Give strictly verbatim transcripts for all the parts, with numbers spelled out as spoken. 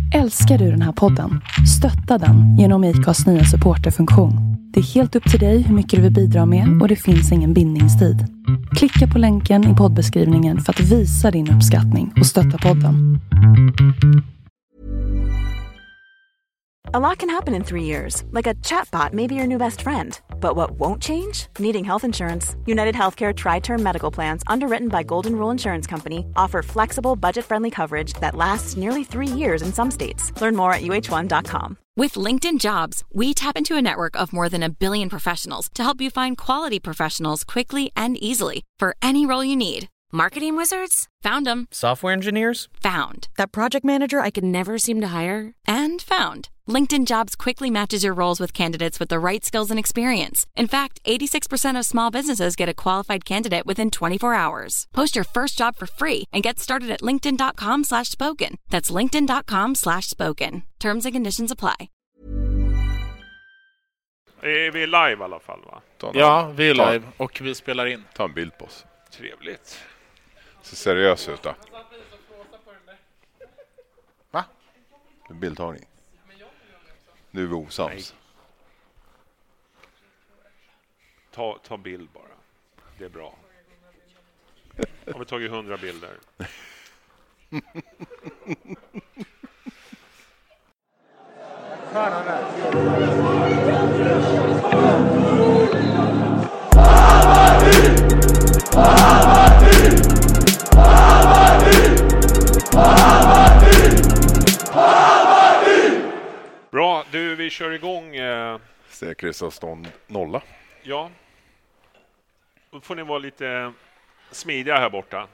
Älskar du den här podden? Stötta den genom I C A:s nya supporterfunktion. Det är helt upp till dig hur mycket du vill bidra med och det finns ingen bindningstid. Klicka på länken i poddbeskrivningen för att visa din uppskattning och stötta podden. A lot can happen in three years, like a chatbot may be your new best friend. But what won't change? Needing health insurance. United Healthcare Tri-Term Medical Plans, underwritten by Golden Rule Insurance Company, offer flexible, budget-friendly coverage that lasts nearly three years in some states. Learn more at U H one dot com. With LinkedIn Jobs, we tap into a network of more than a billion professionals to help you find quality professionals quickly and easily for any role you need. Marketing wizards? Found them. Software engineers? Found. That project manager I could never seem to hire? And found. LinkedIn Jobs quickly matches your roles with candidates with the right skills and experience. In fact, eighty-six percent of small businesses get a qualified candidate within twenty-four hours. Post your first job for free and get started at linkedin.com slash spoken. That's linkedin.com slash spoken. Terms and conditions apply. Är vi live i alla fall, va? Ja, vi är live och vi spelar in. Ta en bild på oss. Trevligt. Ser seriös ut då. Va? En bildtagning. Nu är vi osams. Ta, ta bild bara. Det är bra. Har vi tagit hundra bilder? Bra, du, vi kör igång. Eh... Säkerhetsavstånd nolla. Ja. Då får ni vara lite smidiga här borta.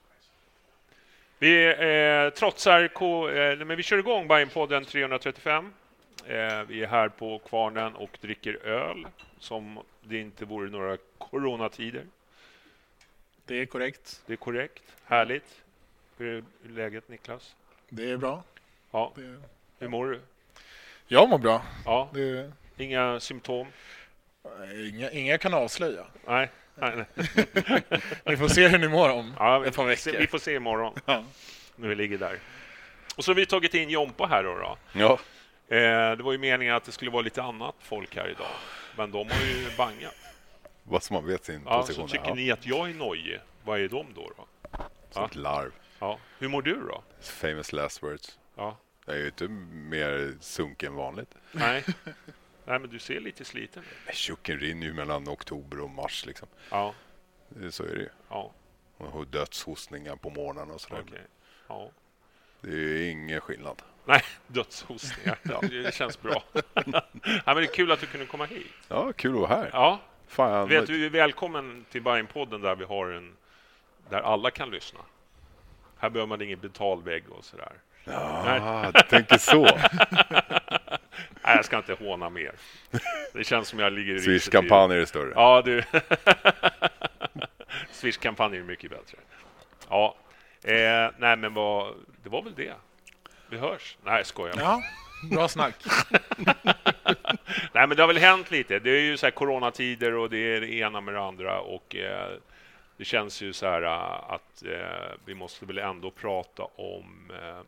Vi eh, trotsar, K- eh, men vi kör igång Bajenpodden trehundratrettiofem. Eh, vi är här på Kvarnen och dricker öl som det inte vore några coronatider. Det är korrekt. Det är korrekt. Härligt. Hur är läget, Niklas? Det är bra. Ja. Det... Hur mår du? Jag mår bra. Ja. Det... Inga symptom? Inga, inga kan avslöja. Nej. Nej, nej. Vi får se hur ni mår om ja, ett par veckor. Vi får se imorgon. Ja. När vi ligger där. Och så har vi tagit in Jompa här då. då. Ja. Eh, det var ju meningen att det skulle vara lite annat folk här idag. Men de har ju bangat. Vad som man vet sin Ja, position. så tycker ja. ni att jag är nojig? Vad är de då? då? Som ett larv. Ja. Hur mår du då? Famous last words. Ja. Jag är ju inte mer sunk än vanligt. Nej. Nej, men du ser lite sliten ut. Tjucken rinner ju mellan oktober och mars liksom. Ja. Så är det ju. Ja. Man har dödshostningar på morgonen och sådär. Okej. Ja. Det är ingen skillnad. Nej, dödshostningar. Ja, det känns bra. Ja, men det är kul att du kunde komma hit. Ja, kul att vara här. Ja. Fan. Vet du, är välkommen till Bajenpodden där vi har en där alla kan lyssna. Här behöver man ingen betalvägg och sådär. Ja, jag tänker så. Nej, jag ska inte håna mer. Det känns som jag ligger i Swish-kampanjer är större. Ja, du. Swish-kampanjer är mycket bättre. Ja. Eh, nej, men vad, det var väl det. Vi hörs. Nej, skojar. Ja, bra snack. Nej, men det har väl hänt lite. Det är ju så här coronatider och det är det ena med det andra. Och eh, det känns ju så här uh, att eh, vi måste väl ändå prata om eh,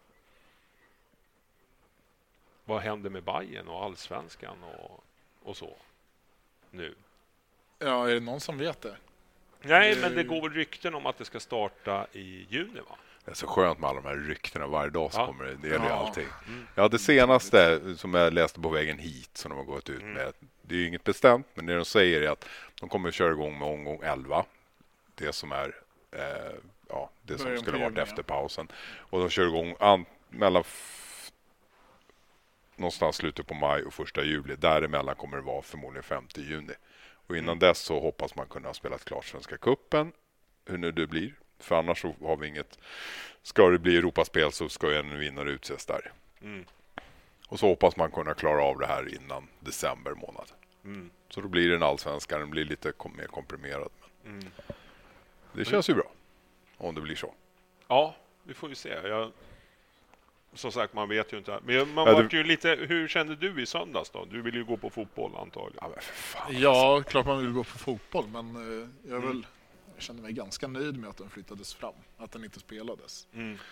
vad händer med Bajen och Allsvenskan och, och så nu. Ja, är det någon som vet det? Nej, men det går väl rykten om att det ska starta i juni, va? Det är så skönt med alla de här ryktena. Varje dag så Ja. kommer det. Det gäller ju Ja. allting. Mm. Ja, det senaste som jag läste på vägen hit som de har gått ut Mm. med. Det är ju inget bestämt, men det de säger är att de kommer att köra igång med omgång elva. Det som är eh, ja, det som Början skulle på ha varit juni, efter ja. pausen. Och de kör igång an- mellan f- någonstans slutet på maj och första juli. Däremellan kommer det vara förmodligen femte juni. Och innan dess så hoppas man kunna spela klart Svenska cupen. Hur nu det blir. För annars så har vi inget. Ska det bli Europaspel så ska ju en vinnare utses där. Mm. Och så hoppas man kunna klara av det här innan december månad. Mm. Så då blir det en allsvenska. Den blir lite kom- mer komprimerad. Men Mm. det känns ju bra. Om det blir så. Ja, vi får ju se. Jag, som sagt, man vet ju inte. Men man Ja, var det- ju lite, hur kände du i söndags då? Du vill ju gå på fotboll antagligen. Ja, men för fan. Ja, klart man vill gå på fotboll, men eh, jag, är Mm. väl, jag kände mig ganska nöjd med att den flyttades fram, att den inte spelades. Mm.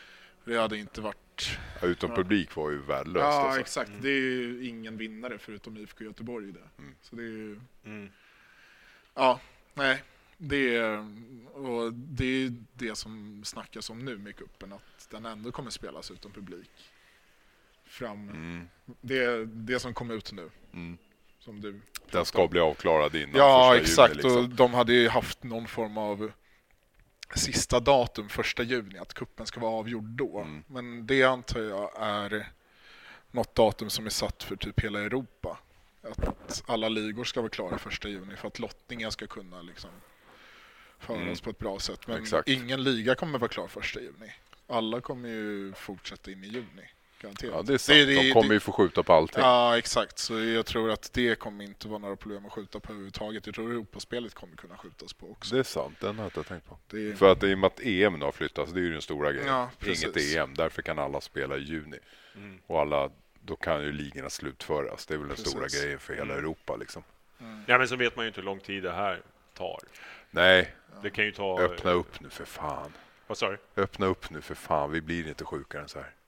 Det hade inte varit... Ja, utom publik var ju värdelöst. Ja, alltså. exakt. Mm. Det är ju ingen vinnare förutom I F K Göteborg i det. Mm. Så det är ju... Mm. Ja, nej. Det är, och det är det som snackas om nu med kuppen, att den ändå kommer spelas utan publik. Fram. Mm. Det är det som kom ut nu. Mm. Som du den ska om. Bli avklarad innan. Ja, exakt. Juni, liksom. Och de hade ju haft någon form av sista datum, första juni, att kuppen ska vara avgjord då. Mm. Men det antar jag är något datum som är satt för typ hela Europa. Att alla ligor ska vara klara första juni för att lottningen ska kunna liksom föras mm. på ett bra sätt. Men exakt. Ingen liga kommer vara klar första juni. Alla kommer ju fortsätta in i juni. Garanterat. Ja, det är sant. Det, det, de kommer ju få skjuta på allting. Ja, exakt. Så jag tror att det kommer inte vara några problem att skjuta på överhuvudtaget. Jag tror att Europaspelet kommer kunna skjutas på också. Det är sant, den har jag inte tänkt på. Det är... För att i och med att E M har flyttats, det är ju den stora grejen. Ja, inget E M, därför kan alla spela i juni. Mm. Och alla, då kan ju ligorna slutföras. Det är väl den precis. Stora grejen för hela mm. Europa liksom. Mm. Ja, men så vet man ju inte hur lång tid det här tar. Nej, det kan ju ta... öppna upp nu för fan. Vad sa du? Öppna upp nu för fan, vi blir inte sjukare än så här.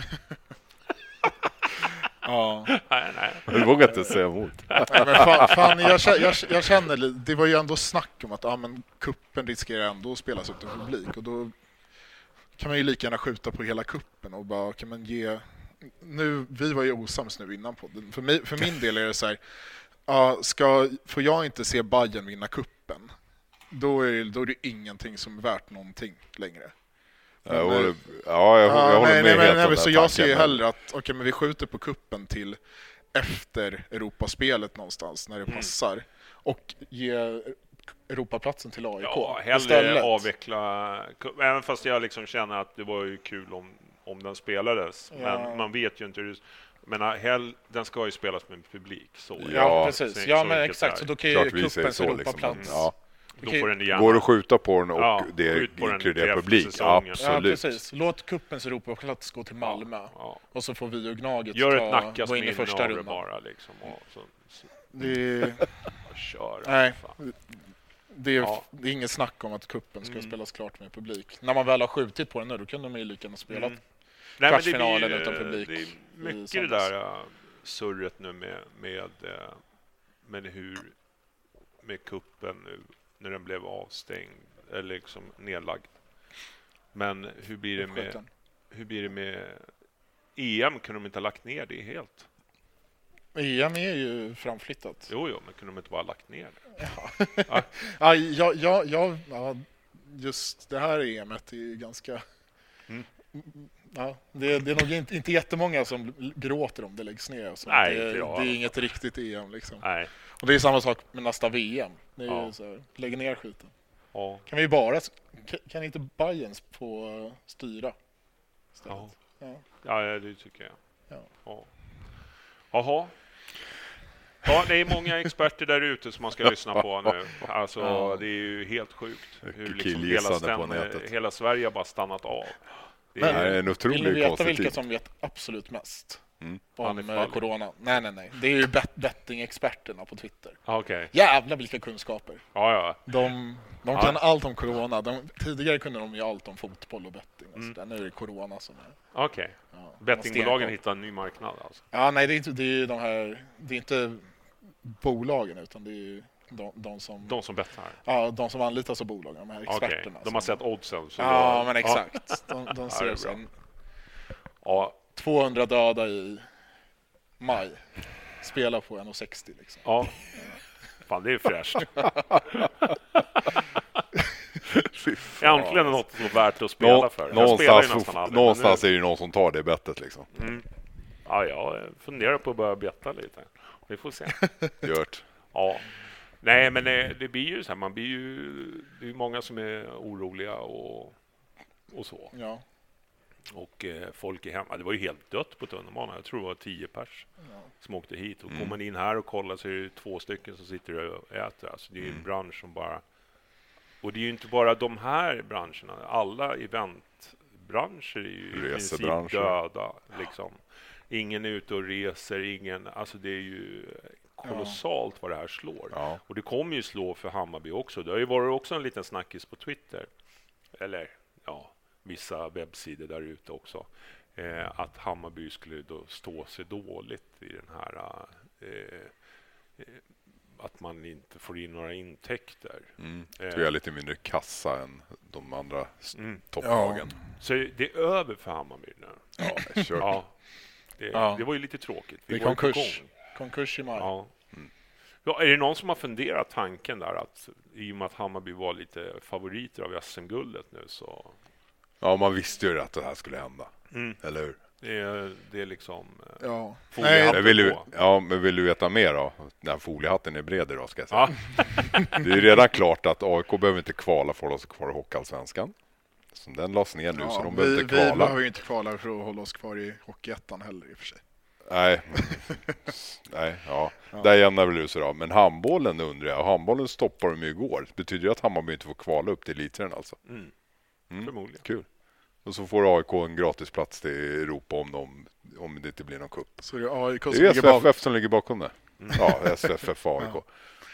Ja. Nej, nej. Du vågar inte säga emot. Nej, men fan, fan, jag, jag, jag känner, det var ju ändå snack om att ja, men kuppen riskerar ändå att spelas utan publik. Och då kan man ju lika gärna skjuta på hela kuppen och bara kan man ge... Nu, vi var ju osams nu innan podden. För, mig, för min del är det så här, ja, ska, får jag inte se Bayern vinna kuppen, då är, då är det ingenting som är värt någonting längre. Men, ja, jag, ja, jag, jag håller nej, med nej, helt nej, om så den jag tanken, ser ju men... hellre att okay, men vi skjuter på kuppen till efter Europaspelet någonstans när det mm. passar och ge Europaplatsen till A I K. Ja, hellre istället. Avveckla, även fast jag liksom känner att det var ju kul om, om den spelades. Ja. Men man vet ju inte hur det... Men hell, den ska ju spelas med publik. Så. Ja, ja, precis. Ja, men exakt. Så då kan ju kuppens Europaplats... Liksom. Ja. Då får den Går att skjuta på den och ja, det inkluderar publik. Absolut. Ja, precis. Låt kuppens Europaplats gå till Malmö. Ja, ja. Och så får vi och Gnaget Gör ta, ett Nackas gå in i första rundan. Bara, liksom, och så, så. Det... Köra, nej, det är, ja. det är inget snack om att kuppen ska mm. spelas klart med publik. När man väl har skjutit på den nu, då kan de ju lika gärna spela mm. kvartsfinalen utan publik. Det är mycket det där uh, surret nu med, med, uh, med hur med kuppen nu när den blev avstängd eller liksom nedlagd. Men hur blir det med hur blir det med E M? Kunde de inte ha lagt ner det helt? E M är ju framflyttat. Jo, jo, men kunde de inte bara lagt ner det? Ja. ja. ja, ja, ja, ja, ja, just det här E M:et är ju ganska... Mm. Ja, det, det är nog inte, inte jättemånga som gråter om det läggs ner. Så Nej, det, ja. det är inget riktigt E M liksom. Nej. Och det är samma sak med nästa V M. Det är ja. ju så här, lägg ner skiten. Ja. Kan vi bara kan, kan inte Bayern få styra ja. ja. Ja, det tycker jag. Ja. Ja. Jaha. Ja, det är många experter där ute som man ska lyssna på nu. Alltså, ja. det är ju helt sjukt hur liksom hela, stämmer, hela Sverige har bara stannat av. Det är, Men, en otrolig vill ni veta vilka tid. som vet absolut mest mm. om eh, corona? Nej, nej, nej. Det är ju bet- betting-experterna på Twitter. Okay. Jävlar vilka kunskaper. Ja, ja. De, de kan ja. allt om corona. De, tidigare kunde de ju allt om fotboll och betting. Och mm. Nu är det corona som är... Okej. Okay. Ja, bettingbolagen hittar en ny marknad alltså? Ja, nej, det är inte, det är de här... Det är inte bolagen, utan det är ju de, de som... De som bettar? Ja, de som anlitas av bolagen, de här experterna. Okay. De har sett oddsen. Så ja, då... men exakt. De, de ser ja, sen... Ja. tvåhundra döda i maj. Spela på en sextio liksom. Ja. Fan, det är fräscht. Äntligen är något som är värt att spela Nå- för. Någonstans, någonstans är det någon som tar det bettet liksom. Mm. Ja, jag funderar på att börja betta lite. Vi får se. Gjort. Ja. Nej, men det, det blir ju så här, man blir ju, det är många som är oroliga och, och så. Ja. Och eh, folk är hemma. Det var ju helt dött på tunnelbanan. Jag tror det var tio pers ja. som åkte hit. Och mm. kommer man in här och kollar så är det två stycken som sitter och äter. Alltså det är ju mm. en bransch som bara... Och det är ju inte bara de här branscherna. Alla eventbranscher är ju i princip döda. Liksom. Ingen är ute och reser, ingen... Alltså det är ju kolossalt ja. vad det här slår. Ja. Och det kommer ju slå för Hammarby också. Det har ju varit också en liten snackis på Twitter. Eller, ja... vissa webbsidor där ute också, eh, att Hammarby skulle då stå sig dåligt i den här eh, eh, att man inte får in några intäkter. Mm. Eh, tror jag är lite mindre kassa än de andra mm. topplagen. Ja. Så det är över för Hammarby nu. Ja, det är kört. Ja, det, Ja. det var ju lite tråkigt. Vi Det är var ju på konkurs. gång. Konkurs i maj. Ja. Ja, är det någon som har funderat tanken där att i och med att Hammarby var lite favoriter av S M-guldet nu så... Ja, man visste ju att det här skulle hända. Mm. Eller hur? Det är, det är liksom... eh, Ja. foliehatten Men vill du, på. ja, men vill du veta mer då? Den här foliehatten är bred idag, ska jag säga. Ja. Det är ju redan klart att A I K behöver inte kvala för att hålla sig kvar i Hockeyallsvenskan. Som den lades ner nu, Ja, så de vi, behöver inte vi kvala. behöver ju inte kvala för att hålla oss kvar i Hockeyettan heller i och för sig. Nej, nej, ja. Ja. Där jämnar väl ut sig då. Men handbollen undrar jag. Handbollen stoppade de ju igår. Det betyder ju att Hammarby inte får kvala upp till elitserien alltså. Mm. Mm. Förmodligen. Kul. Och så får A I K en gratisplats till Europa om, de, om det inte blir någon cup. Så det är A I K Det som är ligger bakom. S V F som ligger bakom det. Ja, S V F A I K.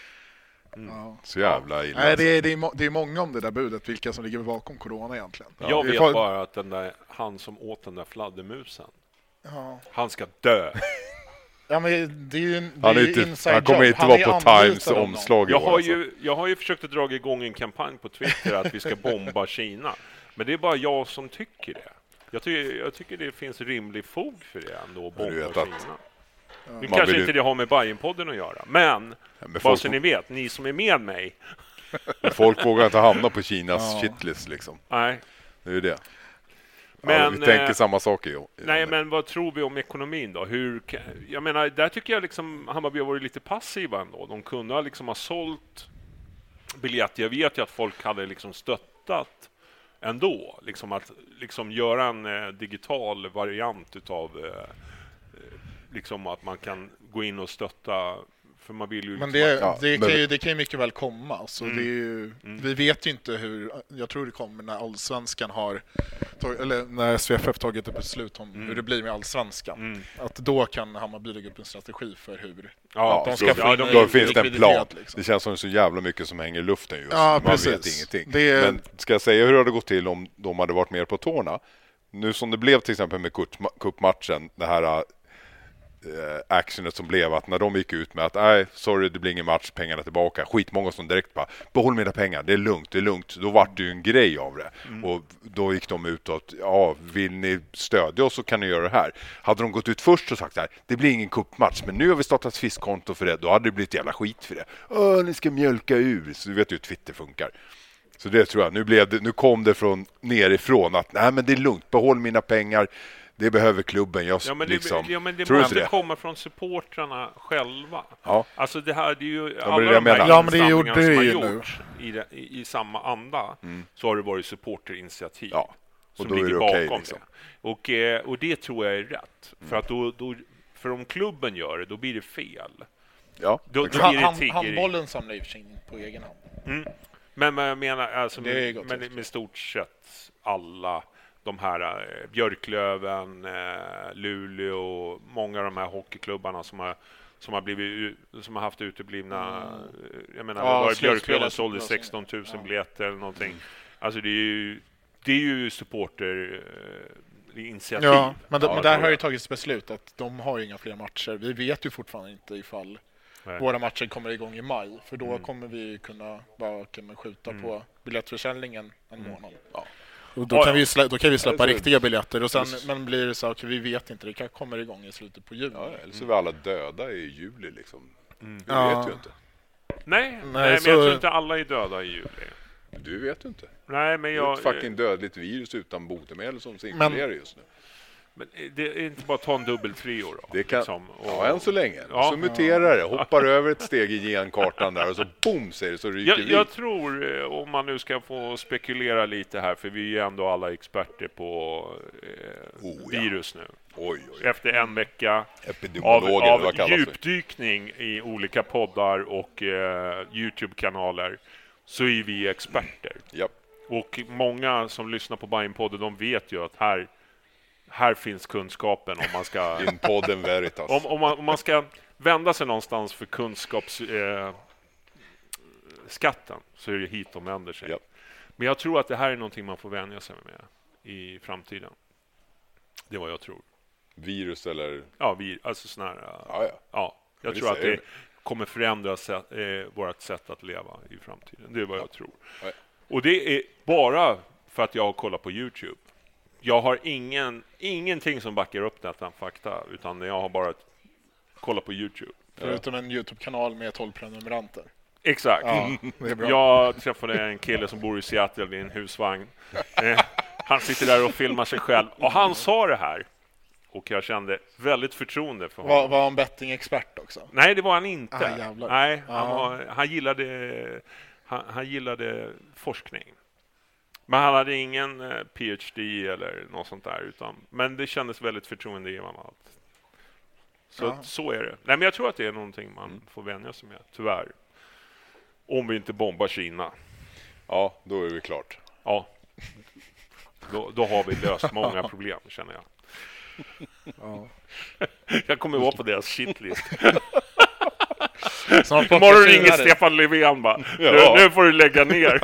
Ja. Så jävla illa. Nej, det är, det, är, må- det är många om det där budet, vilka som ligger bakom corona egentligen. Jag Vi vet får- bara att den där, han som åt den där fladdermusen, Ja. han ska dö. Ja, men det är ju, det Han, är är ju inte, inside han kommer job. inte Han vara är på anlitad Times av någon. omslag i Jag år, har, alltså. ju, jag har ju försökt att dra igång en kampanj på Twitter att vi ska bomba Kina. Men det är bara jag som tycker det. Jag tycker, jag tycker det finns rimlig fog för det ändå, att Men du bomba vet att- Kina. Nu Man kanske vill ju- inte det har med Bajenpodden att göra, men, Men bara folk, så ni vet, ni som är med mig, folk vågar inte hamna på Kinas Ja. shitlist liksom. nej. Det är ju det. Men, ja, vi tänker eh, samma sak i, i Nej, den. men vad tror vi om ekonomin då? Hur, kan- jag menar, där tycker jag liksom Hammarby har varit lite passiva ändå. De kunde ha liksom ha sålt biljetter. Jag vet ju att folk hade liksom stöttat ändå. Liksom att liksom göra en eh, digital variant utav eh, eh, liksom att man kan gå in och stötta. För man vill ju Men liksom det, att- Ja, det, men- kan ju, det kan ju mycket väl komma. Så Mm. det är ju, Vi vet ju inte hur... Jag tror det kommer när Allsvenskan har... tag- Eller när S V F F tagit ett beslut om hur det blir med Allsvenskan. Mm. Att då kan Hammarby lägga upp en strategi för hur... Ja, de då, ska få ja, in de- i då finns det en likviditet, plan. liksom. Det känns som det är så jävla mycket som hänger i luften just. Ja, Man precis. vet ingenting. Det är- Men ska jag säga hur det hade gått till om de hade varit mer på tårna? Nu som det blev till exempel med kupp- kuppmatchen, det här eh, actionet som blev att när de gick ut med att nej, sorry, det blir ingen match, pengarna tillbaka. Skitmånga som direkt bara, behåll mina pengar, det är lugnt, det är lugnt. Då var det ju en grej av det. Mm. Och då gick de ut och att, ja, vill ni stödja oss så kan ni göra det här. Hade de gått ut först och sagt så här, det blir ingen kuppmatch, men nu har vi startat ett fiskkonto för det, då hade det blivit jävla skit för det. Åh, ni ska mjölka ur. Så du vet ju hur Twitter funkar. Så det tror jag, nu, blev det, nu kom det från nerifrån att nej, men det är lugnt, behåll mina pengar. Det behöver klubben. Jag, Ja, men det, liksom, ja, men det tror du inte måste det? komma från supportrarna själva. Ja. Alltså det här, det är ju men det alla jag de här menar. Ja, men det insamlingarna gjorde som det har ju nu. gjorts i, det, i, i samma anda, så har det varit supporterinitiativ Ja. Och som då är ligger det bakom okej, liksom. det. Och, eh, och det tror jag är rätt. För att då, då, för om klubben gör det, då blir det fel. Ja, Då, då exakt. blir det Hand, tiggeri. handbollen samlar i och för sig in på egen hand. Men men jag menar, alltså, Det är med, gott men också. med stort sett alla de här eh, Björklöven, eh, Luleå, många av de här hockeyklubbarna som har som har blivit u- som har haft uteblivna eh, jag menar Ja, var det slutspelet Björklöven sålde som- sexton tusen ja. biljetter eller någonting. Alltså det är ju det är ju supporter eh, initiativ. Ja, men, Ja, men jag där tror har ju det. tagits beslut att de har inga fler matcher. Vi vet ju fortfarande inte ifall Nej. våra matcher kommer igång i maj. För då Mm. kommer vi kunna bara kan man skjuta på biljettförsäljningen en Mm. månad. Ja. Och då, Ja, kan ja. vi slä, då kan vi släppa Alltså, riktiga biljetter. Och sen, just- men blir det så att vi vet inte, det kan komma igång i slutet på juni. Ja, eller så är vi alla döda i juli liksom. Mm. Du Ja. vet ju inte. Nej, nej, Nej, men så- jag tror inte alla är döda i juli. Du vet ju inte. Nej, men Det är jag ett fucking dödligt virus utan botemedel som Men- cirkulerar just nu. men det är inte bara att ta en dubbel trio då. Det kan, liksom, och- ja, än så länge. Ja. Så muterar det, hoppar över ett steg i genkartan där och så boom säger det så ryker Jag, vi. jag tror, eh, om man nu ska få spekulera lite här, för vi är ju ändå alla experter på eh, Oh, ja. virus nu. Oj, oj. Efter en vecka av, Epidemiologer, eller av vad kallas det? djupdykning i olika poddar och eh, YouTube-kanaler så är vi experter. Ja. Och många som lyssnar på Bajenpodden, de vet ju att här, här finns kunskapen om man ska... In podden veritas. Om, om, man, om man ska vända sig någonstans för kunskapsskatten eh, skatten, så är det hit de vänder sig. Ja. Men jag tror att det här är någonting man får vänja sig med i framtiden. Det är vad jag tror. Virus eller? Ja, vi, alltså sån här, Ja, ja. ja, jag Det tror att säger det kommer förändra sätt, eh, vårt sätt att leva i framtiden. Det är vad jag tror. Ja. Och det är bara för att jag har kollat på YouTube. Jag har ingen, ingenting som backar upp detta fakta, utan jag har bara kollat på YouTube. Förutom en YouTube-kanal med tolv prenumeranter. Exakt. Ja, det är bra. Jag träffade en kille som bor i Seattle i en husvagn. Eh, han sitter där och filmar sig själv. Och han sa det här. Och jag kände väldigt förtroende för honom. Var, var han betting-expert också? Nej, det var han inte. Ah, jävlar. Nej, han, Ah. var, han, gillade, han, han gillade forskning. Men han hade ingen eh, P H D eller något sånt där. Utan, men det kändes väldigt förtroendegivande allt. Så, Ja. så är det. Nej, men jag tror att det är någonting man får vänja sig med, tyvärr. Om vi inte bombar Kina. Ja, då är vi klart. Ja. Då, då har vi löst många problem, känner jag. Ja. Jag kommer vara på deras shitlist. Snart Imorgon ringer Kina det. Stefan Löfven bara. Ja. Nu, nu får du lägga ner.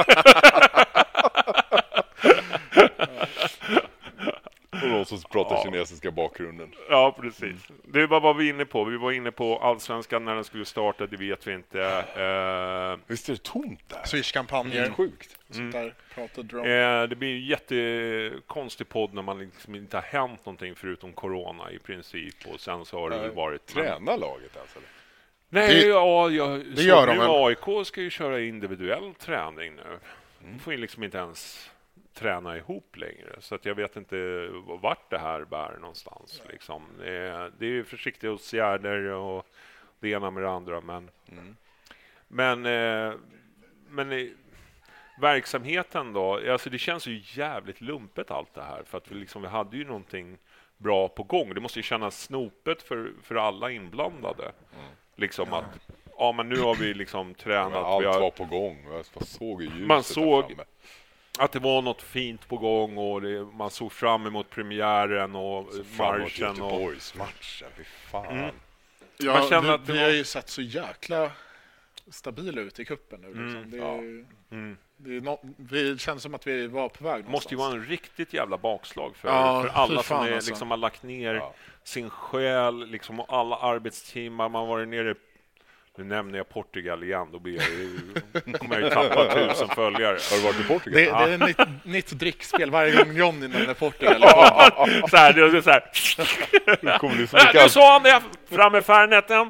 Och de som pratar Ja. kinesiska bakgrunden. Ja, precis. Det var vad vi var inne på. Vi var inne på Allsvenskan när den skulle starta, det vet vi inte. Eh, Visst är det tomt där? Swish-kampanjer. Helt sjukt. Sånt där pratade om. eh, det blir ju jättekonstig podd när man liksom inte har hänt någonting förutom corona i princip. Och sen så har det väl varit... Träna laget alltså? Eller? Nej, Det- ja, jag det såg gör de nu väl. A I K ska ju köra individuell träning nu. De får ju liksom inte ens träna ihop längre. Så att jag vet inte vart det här bär någonstans. Liksom. Det är, det är ju försiktighetsåtgärder och det ena med det andra. Men, Mm. men, eh, men i, verksamheten då, alltså det känns ju jävligt lumpet allt det här. För att vi, liksom, vi hade ju någonting bra på gång. Det måste ju kännas snopet för, för alla inblandade. Mm. Liksom att, ja men nu har vi liksom tränat. Allt vi har, var på gång. Jag såg ju ljuset Man där såg- framme. att det var något fint på gång och det, man såg fram emot premiären och Så fram emot marschen. Och, Göteborgsmatchen. Fy fan. Mm. Ja, man känner vi, att det vi var- har ju sett så jäkla stabila ut i kuppen nu. Liksom. Mm, det, är, ja. mm. det, är no, det känns som att vi var på väg Det måste ju vara en riktigt jävla bakslag för, Ja, för alla fy fan som är, alltså. liksom har lagt ner Ja. sin själ liksom, och alla arbetstimmar. Man var nere. Nu nämner jag Portugal igen, då blir jag ju, kommer jag ju tappa tusen följare. Har du varit i Portugal? Det, det är ett nytt, nytt drickspel varje gång Johnny nämner Portugal. Så här, det är så här. Det kommer bli så Äh, mycket nu sa han det! Fram med Färnetten!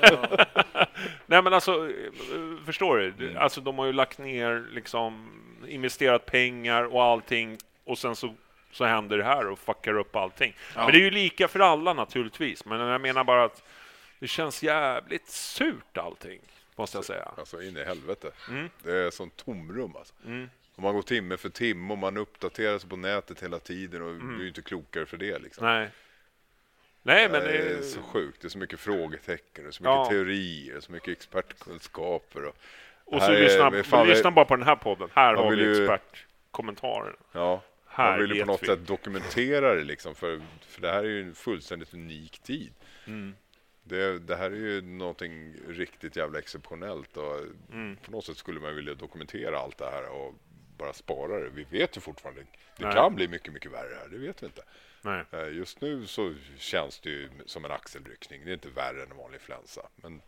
Nej men alltså, eh, förstår du? Alltså de har ju lagt ner, liksom, investerat pengar och allting. Och sen så, så händer det här och fuckar upp allting. Ja. Men det är ju lika för alla naturligtvis. Men jag menar bara att det känns jävligt surt allting, måste jag säga. Alltså in i helvete. Mm. Det är sån tomrum alltså. Mm. Och man går timme för timme och man uppdaterar sig på nätet hela tiden och blir ju inte klokare för det liksom. Nej. Nej men det är det så sjukt. Det är så mycket frågetecken och så mycket Ja. teorier, så mycket expertkunskaper. Och, Och så här är- lyssna, men fan, lyssna bara på den här podden. Här Man har vill vi ju- expertkommentaren. ja, Här man vill ju vet på något vi. sätt dokumentera det liksom. För, för det här är ju en fullständigt unik tid. Mm. Det, det här är ju någonting riktigt jävla exceptionellt och Mm. på något sätt skulle man vilja dokumentera allt det här och bara spara det. Vi vet ju fortfarande, det Nej. kan bli mycket, mycket värre här, det vet vi inte. Nej. Eh, Just nu så känns det ju som en axelryckning, det är inte värre än en vanlig influensa. Men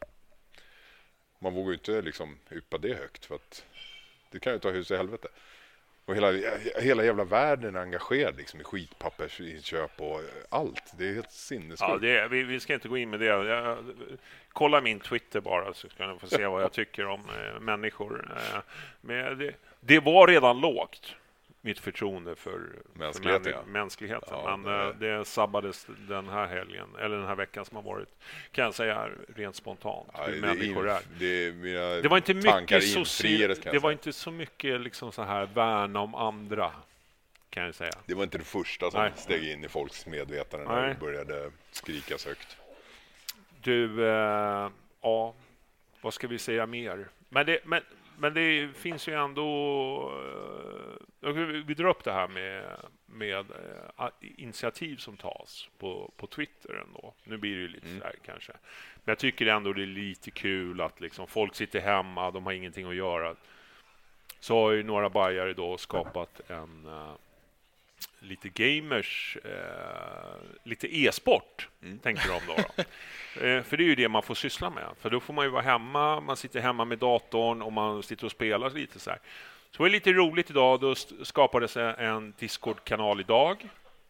man vågar ju inte liksom yppa det högt för att det kan ju ta hus i helvete. Och hela, hela jävla världen är engagerad liksom, i skitpappersinköp och allt. Det är helt sinnessjukt. Ja, det är, vi, vi ska inte gå in med det. Jag, kolla min Twitter bara så ska ni få se vad jag tycker om eh, människor. Eh, men det, det var redan lågt, mitt förtroende för Mänskligheten, för ja. mänskligheten. Ja, Men det- eh, det sabbades den här helgen, eller den här veckan som har varit, kan jag säga rent spontant, Ja, hur det, är människor in, är. det, är mina Det var inte tankar mycket, infriades, soci- kan det jag var säga. inte så mycket liksom så här värna om andra, kan jag säga. Det var inte det första som Nej. steg in i folks medvetande när Nej. det började skrikas högt. Du, eh, ja, vad ska vi säga mer? Men det, men, men det finns ju ändå... Eh, vi drar upp det här med, med eh, initiativ som tas på, på Twitter ändå. Nu blir det ju lite Mm. så här kanske. Men jag tycker ändå det är lite kul att liksom, folk sitter hemma, de har ingenting att göra. Så har ju några bajare då skapat en... Eh, lite gamers, eh, lite e-sport, mm. tänker de då. då. eh, för det är ju det man får syssla med. För då får man ju vara hemma, man sitter hemma med datorn och man sitter och spelar lite så här. Så det var lite roligt idag, då skapades en Discord-kanal idag.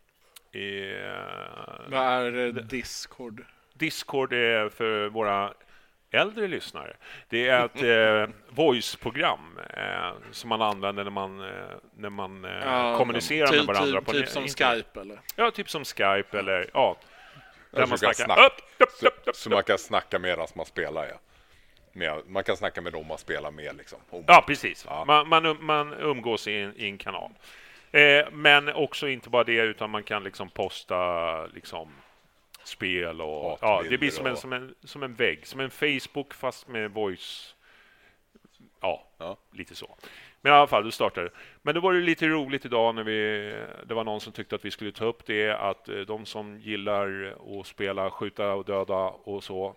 Eh, Vad är Discord? Discord är för våra äldre lyssnare. Det är ett eh, voice-program eh, som man använder när man, eh, när man eh, ja, kommunicerar typ, med varandra. Typ, på typ som Skype eller? Ja, typ som Skype eller ja. Där man snackar, snacka, upp, upp, upp, upp, upp. Så, så man kan snacka medan man spelar, ja. Med, man kan snacka med dem man spelar med liksom. Oh. Ja, precis. Ja. Man, man, man umgås i en, i en kanal. Eh, men också inte bara det, utan man kan liksom posta liksom spel och ja, det blir som en, som en som en vägg, som en Facebook fast med voice. Ja, ja, lite så. Men i alla fall, du startade. Men då var det lite roligt idag när vi det var någon som tyckte att vi skulle ta upp det, att de som gillar att spela, skjuta och döda och så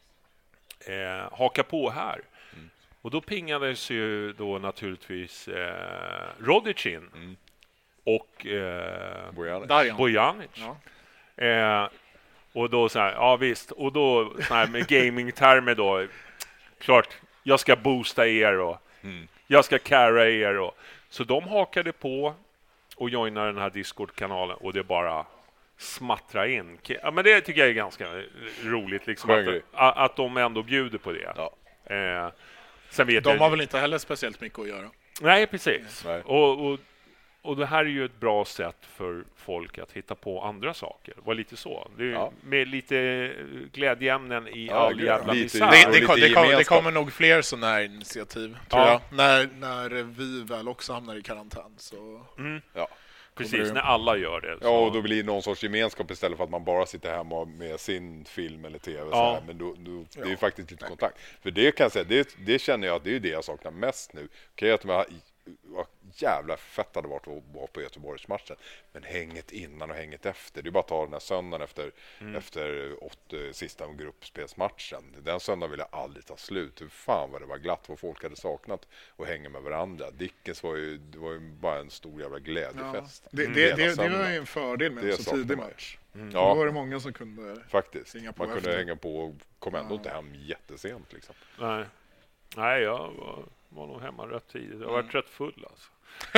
eh, haka på här. Mm. Och då pingades ju då naturligtvis eh, Rodic in mm. och eh, Bojanic. Bojanic. Ja. Eh, och då så här, ja visst, och då så här med gaming-termer då, klart, jag ska boosta er och mm. jag ska carra er och så de hakade på och joinade den här Discord-kanalen och det bara smattra in. Ja, men det tycker jag är ganska roligt liksom att, att de ändå bjuder på det. Ja. Eh, sen vet de jag, har väl inte heller speciellt mycket att göra. Nej, precis. Nej. Och, och Och det här är ju ett bra sätt för folk att hitta på andra saker. Det var lite så. Det är ja. Med lite glädjeämnen i ja, all jävla misär. Det, det, det, det, kommer, det kommer nog fler sådana här initiativ, tror ja. jag. När, när vi väl också hamnar i karantän. Så mm. ja. Precis, när alla gör det. Så. Ja, och då blir det någon sorts gemenskap istället för att man bara sitter hemma med sin film eller tv. Ja. Så här. Men då, då, det är ju faktiskt lite kontakt. För det kan jag säga, det, det känner jag att det är det jag saknar mest nu. Okej, att man vad jävla fett hade varit att vara på Göteborgsmatchen, men hänget innan och hänget efter, det är bara att ta den här söndagen efter, mm. efter åtta, sista gruppspelsmatchen. Den söndagen ville jag aldrig ta slut. Hur fan vad det var glatt, vad folk hade saknat och hänga med varandra. Dickens var ju, det var ju bara en stor jävla glädjefest. Ja. Det, mm. det, det, det var ju en fördel med en så tidig match. Mm. Ja. Då var det många som kunde faktiskt. Hänga på man efter. Kunde hänga på och kom ändå ja. inte hem jättesent liksom. Nej, Nej jag var, var nog hemma rätt tidigt. Jag var mm. rätt full alltså.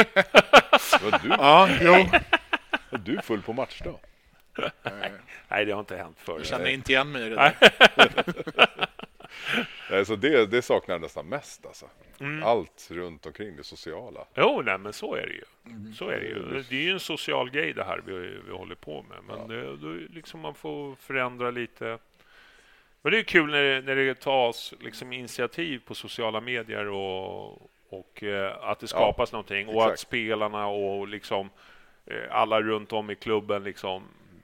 Var du? Ja, jo. Var du full på match då? Nej, det har inte hänt förr. Jag känner inte igen mig i det där. Nej, så det, det saknar jag nästan mest alltså. Mm. Allt runt omkring det sociala. Jo, nej, men så är det ju. Mm. Så är det ju. Det är ju en social grej det här vi, vi håller på med. Men ja. det, då liksom man får förändra lite. Men det är kul när det, när det tas liksom initiativ på sociala medier och och eh, att det skapas ja, någonting och exakt. Att spelarna och liksom eh, alla runt om i klubben liksom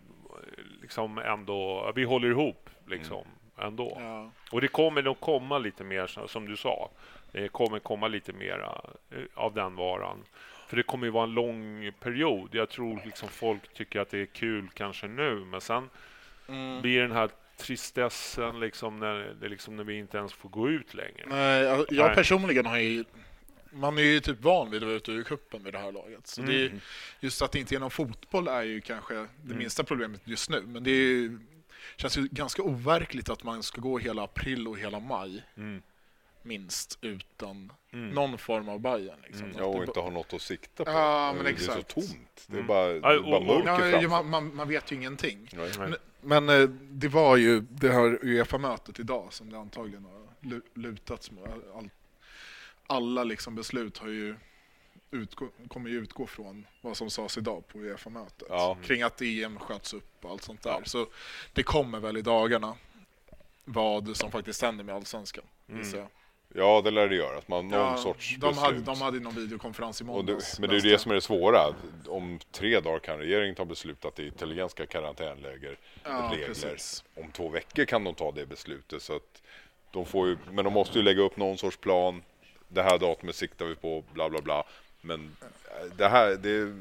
liksom ändå vi håller ihop liksom mm. ändå. Ja. Och det kommer nog komma lite mer som du sa. Det kommer komma lite mer eh, av den varan. För det kommer ju vara en lång period. Jag tror liksom folk tycker att det är kul kanske nu, men sen mm. blir den här tristessen liksom när det liksom när vi inte ens får gå ut längre. Nej, jag, jag Nej. personligen har ju man är ju typ van vid att vara ute ur kuppen med det här laget. Så mm. det är, just att det inte är någon fotboll är ju kanske det mm. minsta problemet just nu. Men det är ju, känns ju ganska overkligt att man ska gå hela april och hela maj mm. minst utan mm. någon form av Bayern. Liksom. Mm. Ja, och inte ha något att sikta på. Ja, men det exakt. är så tomt. Det är bara, mm. det är bara mörker ja, ja, man, man, man vet ju ingenting. Nej. Men, men det var ju det här UEFA-mötet idag som det antagligen har lutats med. Allt. Alla liksom beslut har ju utgå, kommer ju utgå från vad som sades idag på UEFA-mötet. Ja. Kring att E M sköts upp och allt sånt där. Ja. Så det kommer väl i dagarna vad som faktiskt händer med Allsvenskan. Mm. Ja, det lär det göra. Att man någon ja, sorts de hade, de hade någon videokonferens i måndags. Men det är ju det som är det svåra. Om tre dagar kan regeringen ta beslut att det är italienska karantänläger ja, regler. Precis. Om två veckor kan de ta det beslutet. Så att de får ju, men de måste ju lägga upp någon sorts plan. Det här datumet siktar vi på, bla bla bla. Men det här, det är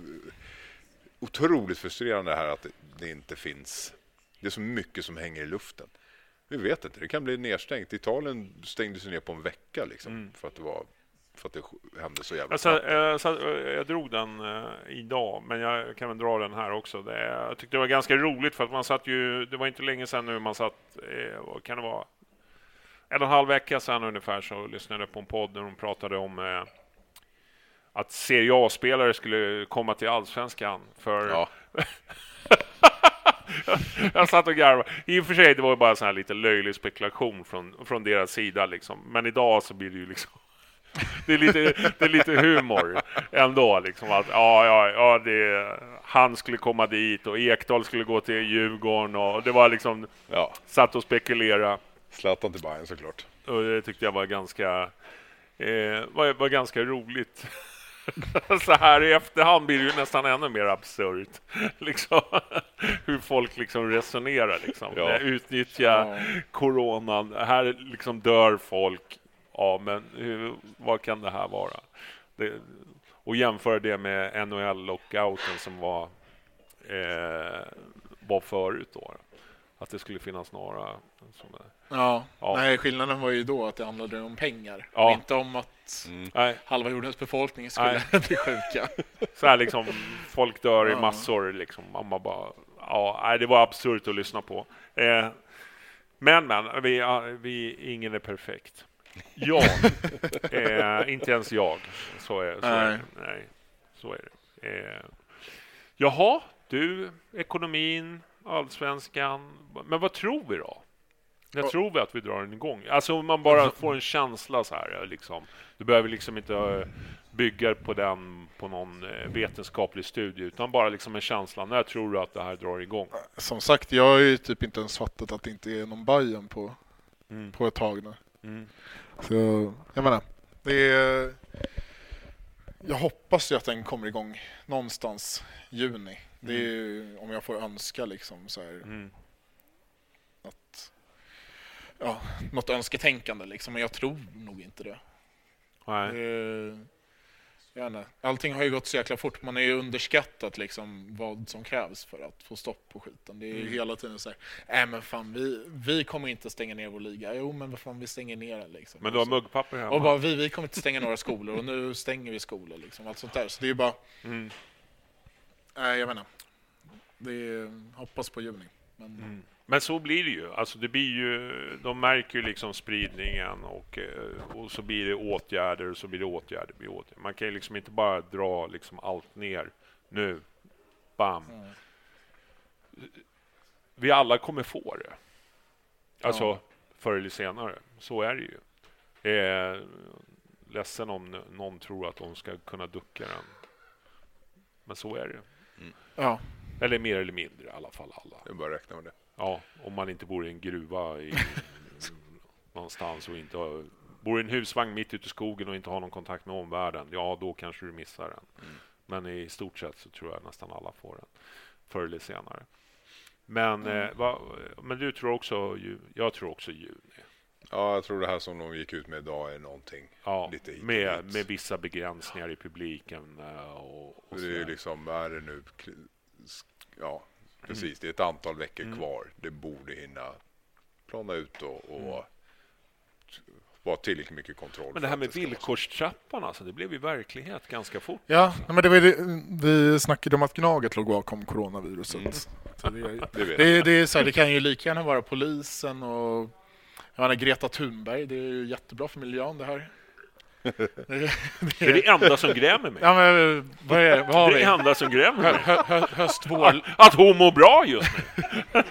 otroligt frustrerande det här att det, det inte finns. Det är så mycket som hänger i luften. Vi vet inte, det kan bli nedstängt. Italien stängde sig ner på en vecka liksom, mm. för att det var för att det hände så jävla alltså, jag, så, jag drog den uh, idag, men jag kan väl dra den här också. Det, jag tyckte det var ganska roligt för att man satt ju, det var inte länge sedan nu man satt, eh, kan det vara en och en halv vecka sedan ungefär, så lyssnade jag på en podd där de pratade om eh, att Serie A-spelare skulle komma till Allsvenskan för... Ja. Jag satt och garvade. I och för sig, det var bara så här lite löjlig spekulation från, från deras sida liksom. Men idag så blir det ju liksom det är lite, det är lite humor ändå liksom, att ja, ja, ja det, han skulle komma dit och Ekdal skulle gå till Djurgården och det var liksom Ja. satt och spekulera. Zlatan till Bayern såklart. Och det tyckte jag var ganska eh, var, var ganska roligt. Så här i efterhand blir det ju nästan ännu mer absurt liksom, hur folk liksom resonerar liksom. Ja. Utnyttja Ja. coronan. Här liksom dör folk. Ja, men hur, vad kan det här vara? Det, och jämföra det med N H L-lockouten som var eh, var förut då. Att det skulle finnas några sådana. Ja. Ja. Nej, skillnaden var ju då att det handlade om pengar. Ja. Och inte om att Mm. Nej, halva jordens befolkning skulle bli sjuka. så här liksom, folk dör i Ja. massor liksom. Mamma bara, ja, nej, det var absurt att lyssna på. Eh, men, men, vi, ja, vi, ingen är perfekt. Jag, eh, inte ens jag. Så är, så är Nej. det. Nej, så är det. Eh, jaha, du, ekonomin, Allsvenskan. Men vad tror vi då? Jag tror vi att vi drar den igång. Alltså om man bara får en känsla så här liksom. Du behöver liksom inte uh, bygga på den på någon uh, vetenskaplig studie, utan bara liksom en känsla. När tror du att det här drar igång? Som sagt, jag har ju typ inte ens fattat att det inte är någon Bayern på, Mm. på ett tag nu. Mm. Så jag menar, det är... Jag hoppas ju att den kommer igång någonstans juni. Det är ju, om jag får önska liksom så här, Mm. att ja, något önsketänkande liksom, men jag tror nog inte det. Nej. Eh, jag vet inte. Allting har ju gått så jäkla fort. Man är ju underskattat liksom vad som krävs för att få stopp på skiten. Det är ju Mm. hela tiden så här, äh, men fan, vi, vi kommer inte stänga ner vår liga. Jo, men vad fan, vi stänger ner den liksom. Men du har Och så- muggpapper hemma? Och bara, vi, vi kommer inte stänga några skolor och nu stänger vi skolor liksom. Allt sånt där. Så det är ju bara, Mm. nej, jag menar. Det är, hoppas på juni. Men, Mm. Men så blir det ju. Alltså det blir ju, de märker ju liksom spridningen och, eh, och så blir det åtgärder och så blir det åtgärder, blir åtgärder. Man kan ju liksom inte bara dra liksom allt ner nu. Bam. Mm. Vi alla kommer få det. Alltså Ja. förr eller senare. Så är det ju. Eh, ledsen om n- någon tror att de ska kunna ducka den. Men så är det. ja. Eller mer eller mindre i alla fall alla. Jag bara räkna med det. Ja, om man inte bor i en gruva i, någonstans och inte har, bor i en husvagn mitt ute i skogen och inte har någon kontakt med omvärlden, ja då kanske du missar den. Mm. Men i stort sett så tror jag nästan alla får den förr eller senare. Men, Mm. eh, va, men du tror också, ju, jag tror också juni. Ja, jag tror det här som de gick ut med idag är någonting. Ja, Lite hit och med, dit. med vissa begränsningar i publiken eh, och, och Det är ju sådär. liksom, är det nu... Ja, precis. Det är ett antal veckor Mm. kvar. Det borde hinna plana ut och, och Mm. vara tillräckligt mycket kontroll. Men det här för med att ska vara så. villkorstrappan, alltså, det blev ju verklighet ganska fort. Ja, nej, men det var det, vi snackade om att Gnaget låg bakom coronaviruset. Mm. Så det, är, Det vet det, är- det, är så här, det kan ju lika gärna vara polisen och jag menar, Greta Thunberg. Det är ju jättebra för miljön det här. Det, Det är det enda som grämer mig. ja, men vad, är, vad har Det är vi? det enda som grämer Hö, mig. hö, hö, höst, vår, Att hon mår bra just nu.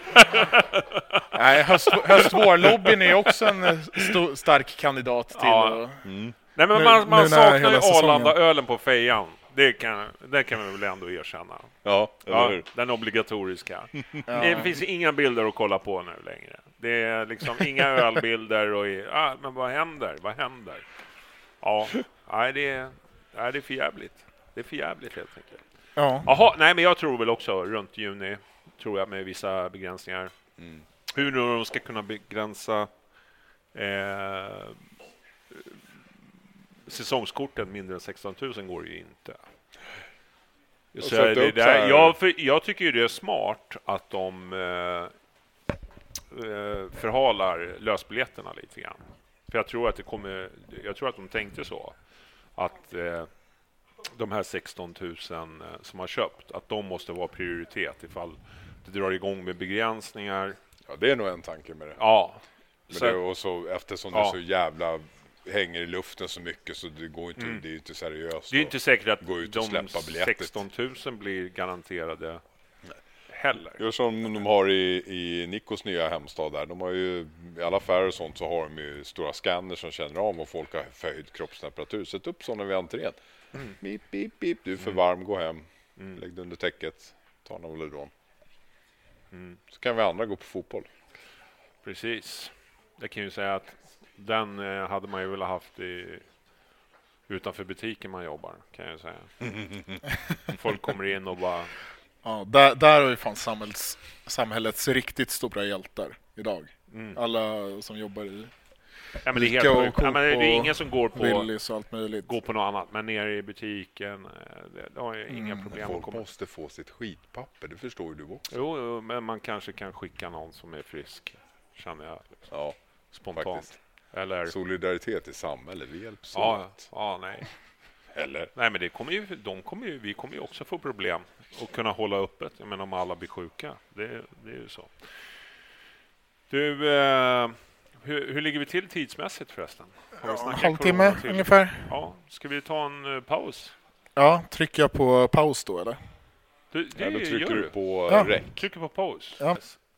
nej, höst, höst, vårlobbyn är också en eh, sto, stark kandidat till Ja. att- Mm. Nej, men Nu- man, man nu när saknar ju hela säsongen- Arlanda-ölen på fejan. Det kan, det kan vi väl ändå erkänna. Ja, eller Ja, hur? den obligatoriska. Ja. Det finns inga bilder att kolla på nu längre. Det är liksom inga ölbilder. Och i, ah, men vad händer? Vad händer? Ja, nej, det, är, nej, det är för jävligt. Det är för jävligt helt enkelt. Ja. Jaha, nej, men jag tror väl också runt juni, tror jag, med vissa begränsningar. Mm. Hur nu de ska kunna begränsa eh, säsongskorten mindre än sexton tusen går ju inte. Så sätta det upp så där, här- jag, för, jag tycker ju det är smart att de eh, eh, förhalar lösbiljetterna lite grann. För jag tror att det kommer, jag tror att de tänkte så. att eh, de här sexton tusen eh, som har köpt, att de måste vara prioritet ifall det drar igång med begränsningar. Ja, det är nog en tanke med det. Ja. Men så, det och så, eftersom ja. det så jävla hänger i luften så mycket så det går inte, mm. det är inte seriöst. Det är inte säkert att gå ut och de sexton tusen blir garanterade heller. Det är som de har i, i Nikos nya hemstad där. De har ju i alla affärer och sånt så har de ju stora scanner som känner av om folk har förhöjd kroppstemperatur. Sätt upp sådana vid entrén. Mm. Beep, beep, beep. Du är för varm, gå hem. Mm. Lägg dig under täcket. Ta en Oledron. Mm. Så kan vi andra gå på fotboll. Precis. Jag kan ju säga att den eh, hade man ju väl haft i, utanför butiken man jobbar, kan jag säga. Folk kommer in och bara... Ja, där, där har ju fan samhälls, samhällets riktigt stora hjältar idag. Mm. Alla som jobbar i ja, men det är helt och ja, men det är ingen som går på Willys och allt möjligt. Går på något annat, men nere i butiken det, det har mm. inga problem. Folk att måste få sitt skitpapper, det förstår ju du också. Jo, jo, men man kanske kan skicka någon som är frisk, känner jag. Liksom. Ja, spontant. Faktiskt. Eller solidaritet i samhället, vi hjälps ja, åt. Ja, nej. Eller? Nej, men det kommer ju, de kommer ju, vi kommer ju också få problem att kunna hålla öppet. Jag menar om alla blir sjuka. Det, det är ju så. Du, eh, hur, hur ligger vi till tidsmässigt förresten? Ja, en halvtimme ungefär. Ja, ska vi ta en uh, paus? Ja, trycker jag på paus då eller? Du, det ja, då trycker gör du du på ja. rec. Trycker på paus. Ja.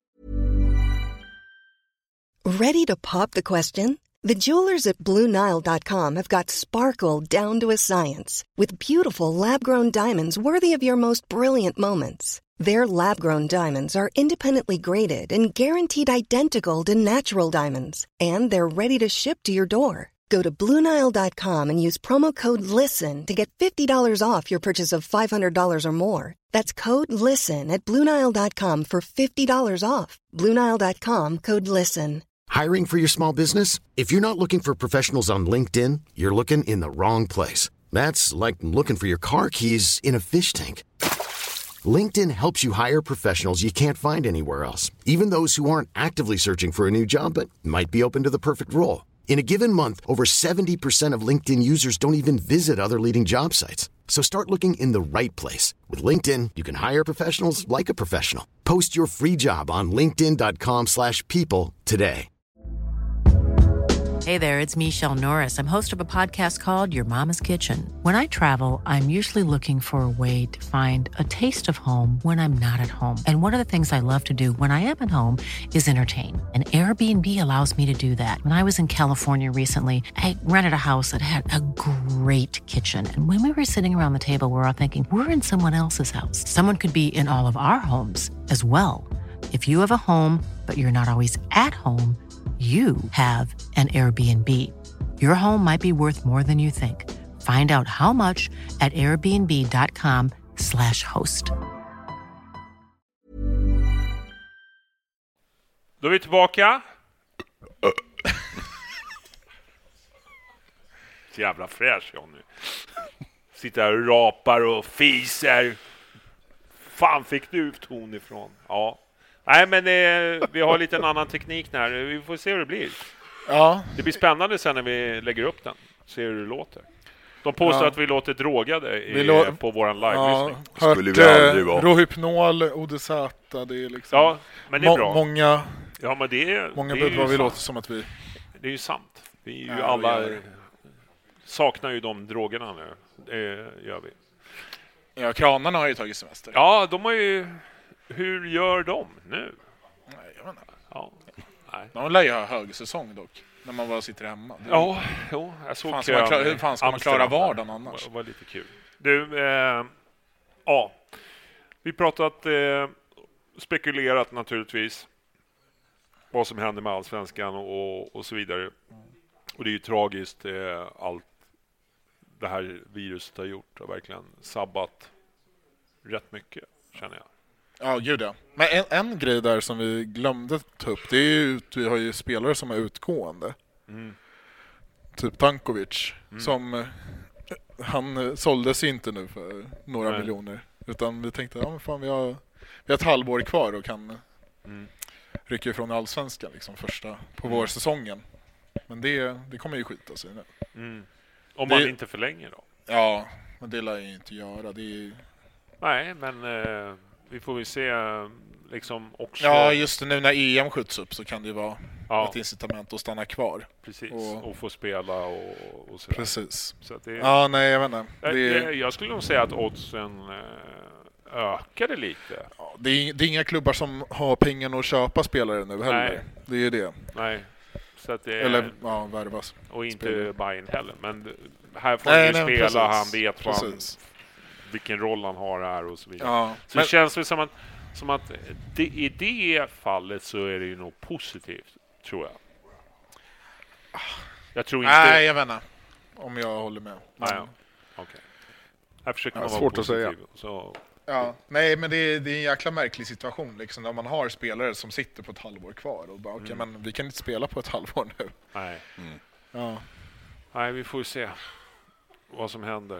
Ready to pop the question? The jewelers at Blue Nile dot com have got sparkle down to a science with beautiful lab-grown diamonds worthy of your most brilliant moments. Their lab-grown diamonds are independently graded and guaranteed identical to natural diamonds, and they're ready to ship to your door. Go to Blue Nile dot com and use promo code LISTEN to get fifty dollars off your purchase of five hundred dollars or more. That's code LISTEN at Blue Nile dot com for fifty dollars off. Blue Nile dot com, code LISTEN. Hiring for your small business? If you're not looking for professionals on LinkedIn, you're looking in the wrong place. That's like looking for your car keys in a fish tank. LinkedIn helps you hire professionals you can't find anywhere else, even those who aren't actively searching for a new job but might be open to the perfect role. In a given month, over seventy percent of LinkedIn users don't even visit other leading job sites. So start looking in the right place. With LinkedIn, you can hire professionals like a professional. Post your free job on linkedin dot com slash people today. Hey there, it's Michelle Norris. I'm host of a podcast called Your Mama's Kitchen. When I travel, I'm usually looking for a way to find a taste of home when I'm not at home. And one of the things I love to do when I am at home is entertain. And Airbnb allows me to do that. When I was in California recently, I rented a house that had a great kitchen. And when we were sitting around the table, we were all thinking, we're in someone else's house. Someone could be in all of our homes as well. If you have a home, but you're not always at home, you have an Airbnb. Your home might be worth more than you think. Find out how much at airbnb dot com slash host. Då är vi tillbaka. Så jävla fräsch jag nu. Sitter här och rapar och fiser. Fan fick du ton ifrån? Ja. Nej, men eh, vi har lite en annan teknik här. Vi får se hur det blir. Ja. Det blir spännande sen när vi lägger upp den. Se hur det låter. De påstår ja. att vi låter drogade i, lå- på våran live-lyssning. Ja, hört eh, Rohypnol, O D Z, det är liksom... Ja, men det är må- bra. Många, ja, men det är, många det bud vad vi sant. låter som att vi... Det är ju sant. Vi är ju ja, alla... vi saknar ju de drogerna nu. Det gör vi. Ja, kranarna har ju tagit semester. Ja, de har ju... Hur gör de nu? Nej, jag vet inte. Ja. Nej. De lär ju ha högsäsong dock, när man bara sitter hemma. Det ja, jo, jag såg fan ska man klara, hur fan ska man klara vardagen annars? Det var lite kul. Du, eh, ja. Vi pratat, eh, spekulerat naturligtvis vad som händer med Allsvenskan och, och så vidare. Mm. Och det är ju tragiskt eh, allt det här viruset har gjort och verkligen sabbat rätt mycket, känner jag. Ja, gud ja. Men en, en grej där som vi glömde ta upp, det är ju att vi har ju spelare som är utgående. Mm. Typ Tankovic, mm. som han såldes inte nu för några Nej. miljoner. Utan vi tänkte, ja men fan vi har, vi har ett halvår kvar och kan mm. rycka ifrån Allsvenskan liksom första på mm. vårsäsongen. Men det, det kommer ju skita sig nu. Mm. Om det... man inte förlänger då. Ja, men det lär jag inte göra. Det är... Nej, men eh, vi får väl se liksom också... Ja, just nu när E M skjuts upp så kan det ju vara ja. ett incitament att stanna kvar. Precis, och, och få spela och, och sådär. Precis. Så att det, ja, nej, jag vet inte. Jag, det är... jag skulle nog säga att oddsen eh, ökade lite. Ja, det, är, det är inga klubbar som har pengarna att köpa spelare nu heller. Nej. Det är det. Nej. Så att det är... Eller, ja, värvas. Och inte spelare. Bayern heller. Men här får han ju spela, precis. Han vet vad han, vilken roll han har här och så vidare. Ja, så men... det känns väl som att, som att det, i det fallet så är det ju nog positivt, tror jag. Jag tror inte... Nej, jag vet inte. Om jag håller med. Men... Ah, ja. Okej. Okay. Jag försöker ja, vara svårt positiv, att säga. Så... Ja, nej, men det är, det är en jäkla märklig situation liksom, när man har spelare som sitter på ett halvår kvar och bara, okej, okay, mm. men vi kan inte spela på ett halvår nu. Nej. Mm. Ja. Nej, vi får se vad som händer.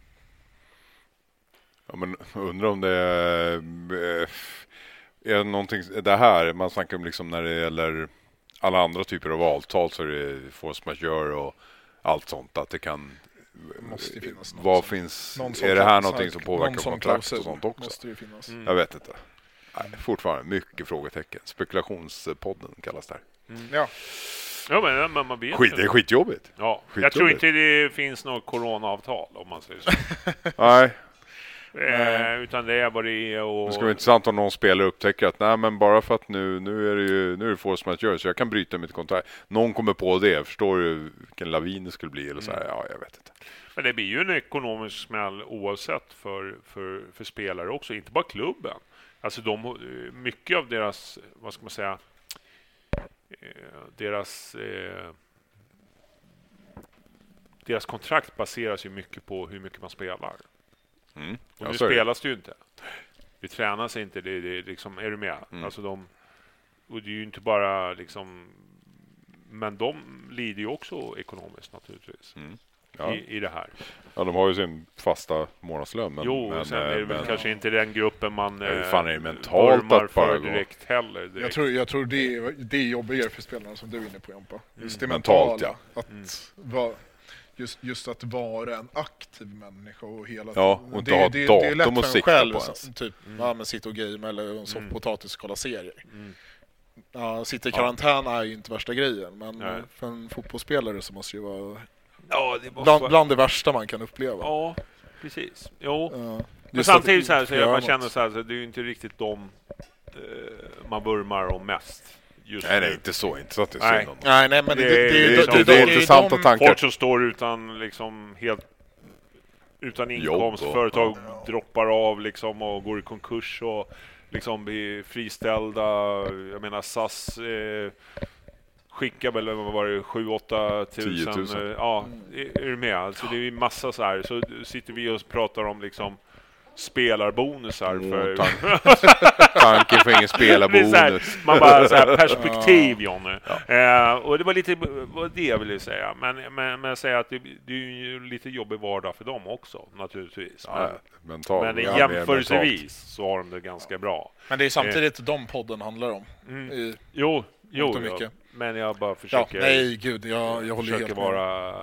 Ja, men undrar om det är, är någonting, det här, man snackar om liksom när det gäller alla andra typer av avtal så är det force majeure och allt sånt, att det kan måste finnas någon vad som, finns någon är det här någonting som påverkar som kontrakt och sånt också? Måste det finnas. Mm. Jag vet inte. Nej, fortfarande mycket frågetecken. Spekulationspodden kallas det här. Mm. Ja. Ja, men, men man vet Skit, det är skitjobbigt. Ja. skitjobbigt. Jag tror inte det finns något coronaavtal om man säger så. Nej. Eh, utan det är vad det är. Och... Det ska vara intressant om någon spelare upptäcker att nej, men bara för att nu, nu är det ju nu är det force majeure så jag kan bryta mitt kontrakt. Någon kommer på det. Förstår du vilken lavin det skulle bli? Eller så här, ja, jag vet inte. Men det blir ju en ekonomisk smäll oavsett för, för, för spelare också. Inte bara klubben. Alltså de, mycket av deras, vad ska man säga, deras eh, deras kontrakt baseras ju mycket på hur mycket man spelar. Mm. Och nu spelas det ju inte. Det tränas inte, det, det liksom, är du med? Mm. Alltså de, och det är ju inte bara liksom, men de lider ju också ekonomiskt naturligtvis. Mm. Ja. I, i det här. Ja, de har ju sin fasta månadslön. Men, jo, men, sen är det väl men, kanske inte den gruppen man ja, fan är det mentalt att för direkt heller. Direkt. Jag tror, jag tror det, är, det är jobbigare för spelarna som du är inne på, Jompa. Just det mm. mentalt, mentala, ja. Att mm. vara, just, just att vara en aktiv människa och hela ja, och inte det, ha det, datum det är lätt och för en själv, så, typ, mm. ja, men sitta och game eller en soff mm. potatis och kolla serier. Mm. Ja, sitta i karantän ja. är ju inte värsta grejen, men Nej. för en fotbollsspelare så måste det ju vara ja, det måste bland, vara... bland det värsta man kan uppleva. Ja, precis. Jo. Ja. Men samtidigt så här, så jag bara känner så här, så det är ju inte riktigt de eh, man vurmar om mest. Just nej, nu. nej, inte så. Inte så att det är synd om nej, nej, men det, det, det, det, det, det, det är intressanta tankar. Folk som står utan liksom helt utan inkomst, och, företag ja. droppar av liksom och går i konkurs och liksom blir friställda. Jag menar S A S eh, skickar väl vad var det sju åtta tusen. Eh, ja, är, är du med? Alltså det är ju massa så här, så sitter vi och pratar om liksom spelarbonusar oh, för tank. tanken för ingen spelarbonus. Här, man bara så här perspektiv Jonny. Ja. Eh, och det var lite vad det jag ville säga, men men men säga att det, det är ju lite jobbig vardag för dem också naturligtvis. Ja, men mental, men ja, jämförelsevis så har de det ganska bra. Men det är samtidigt eh. de podden handlar om. Mm. I, jo, jo, ja. Men jag bara försöker. Ja, nej gud, jag jag håller helt vara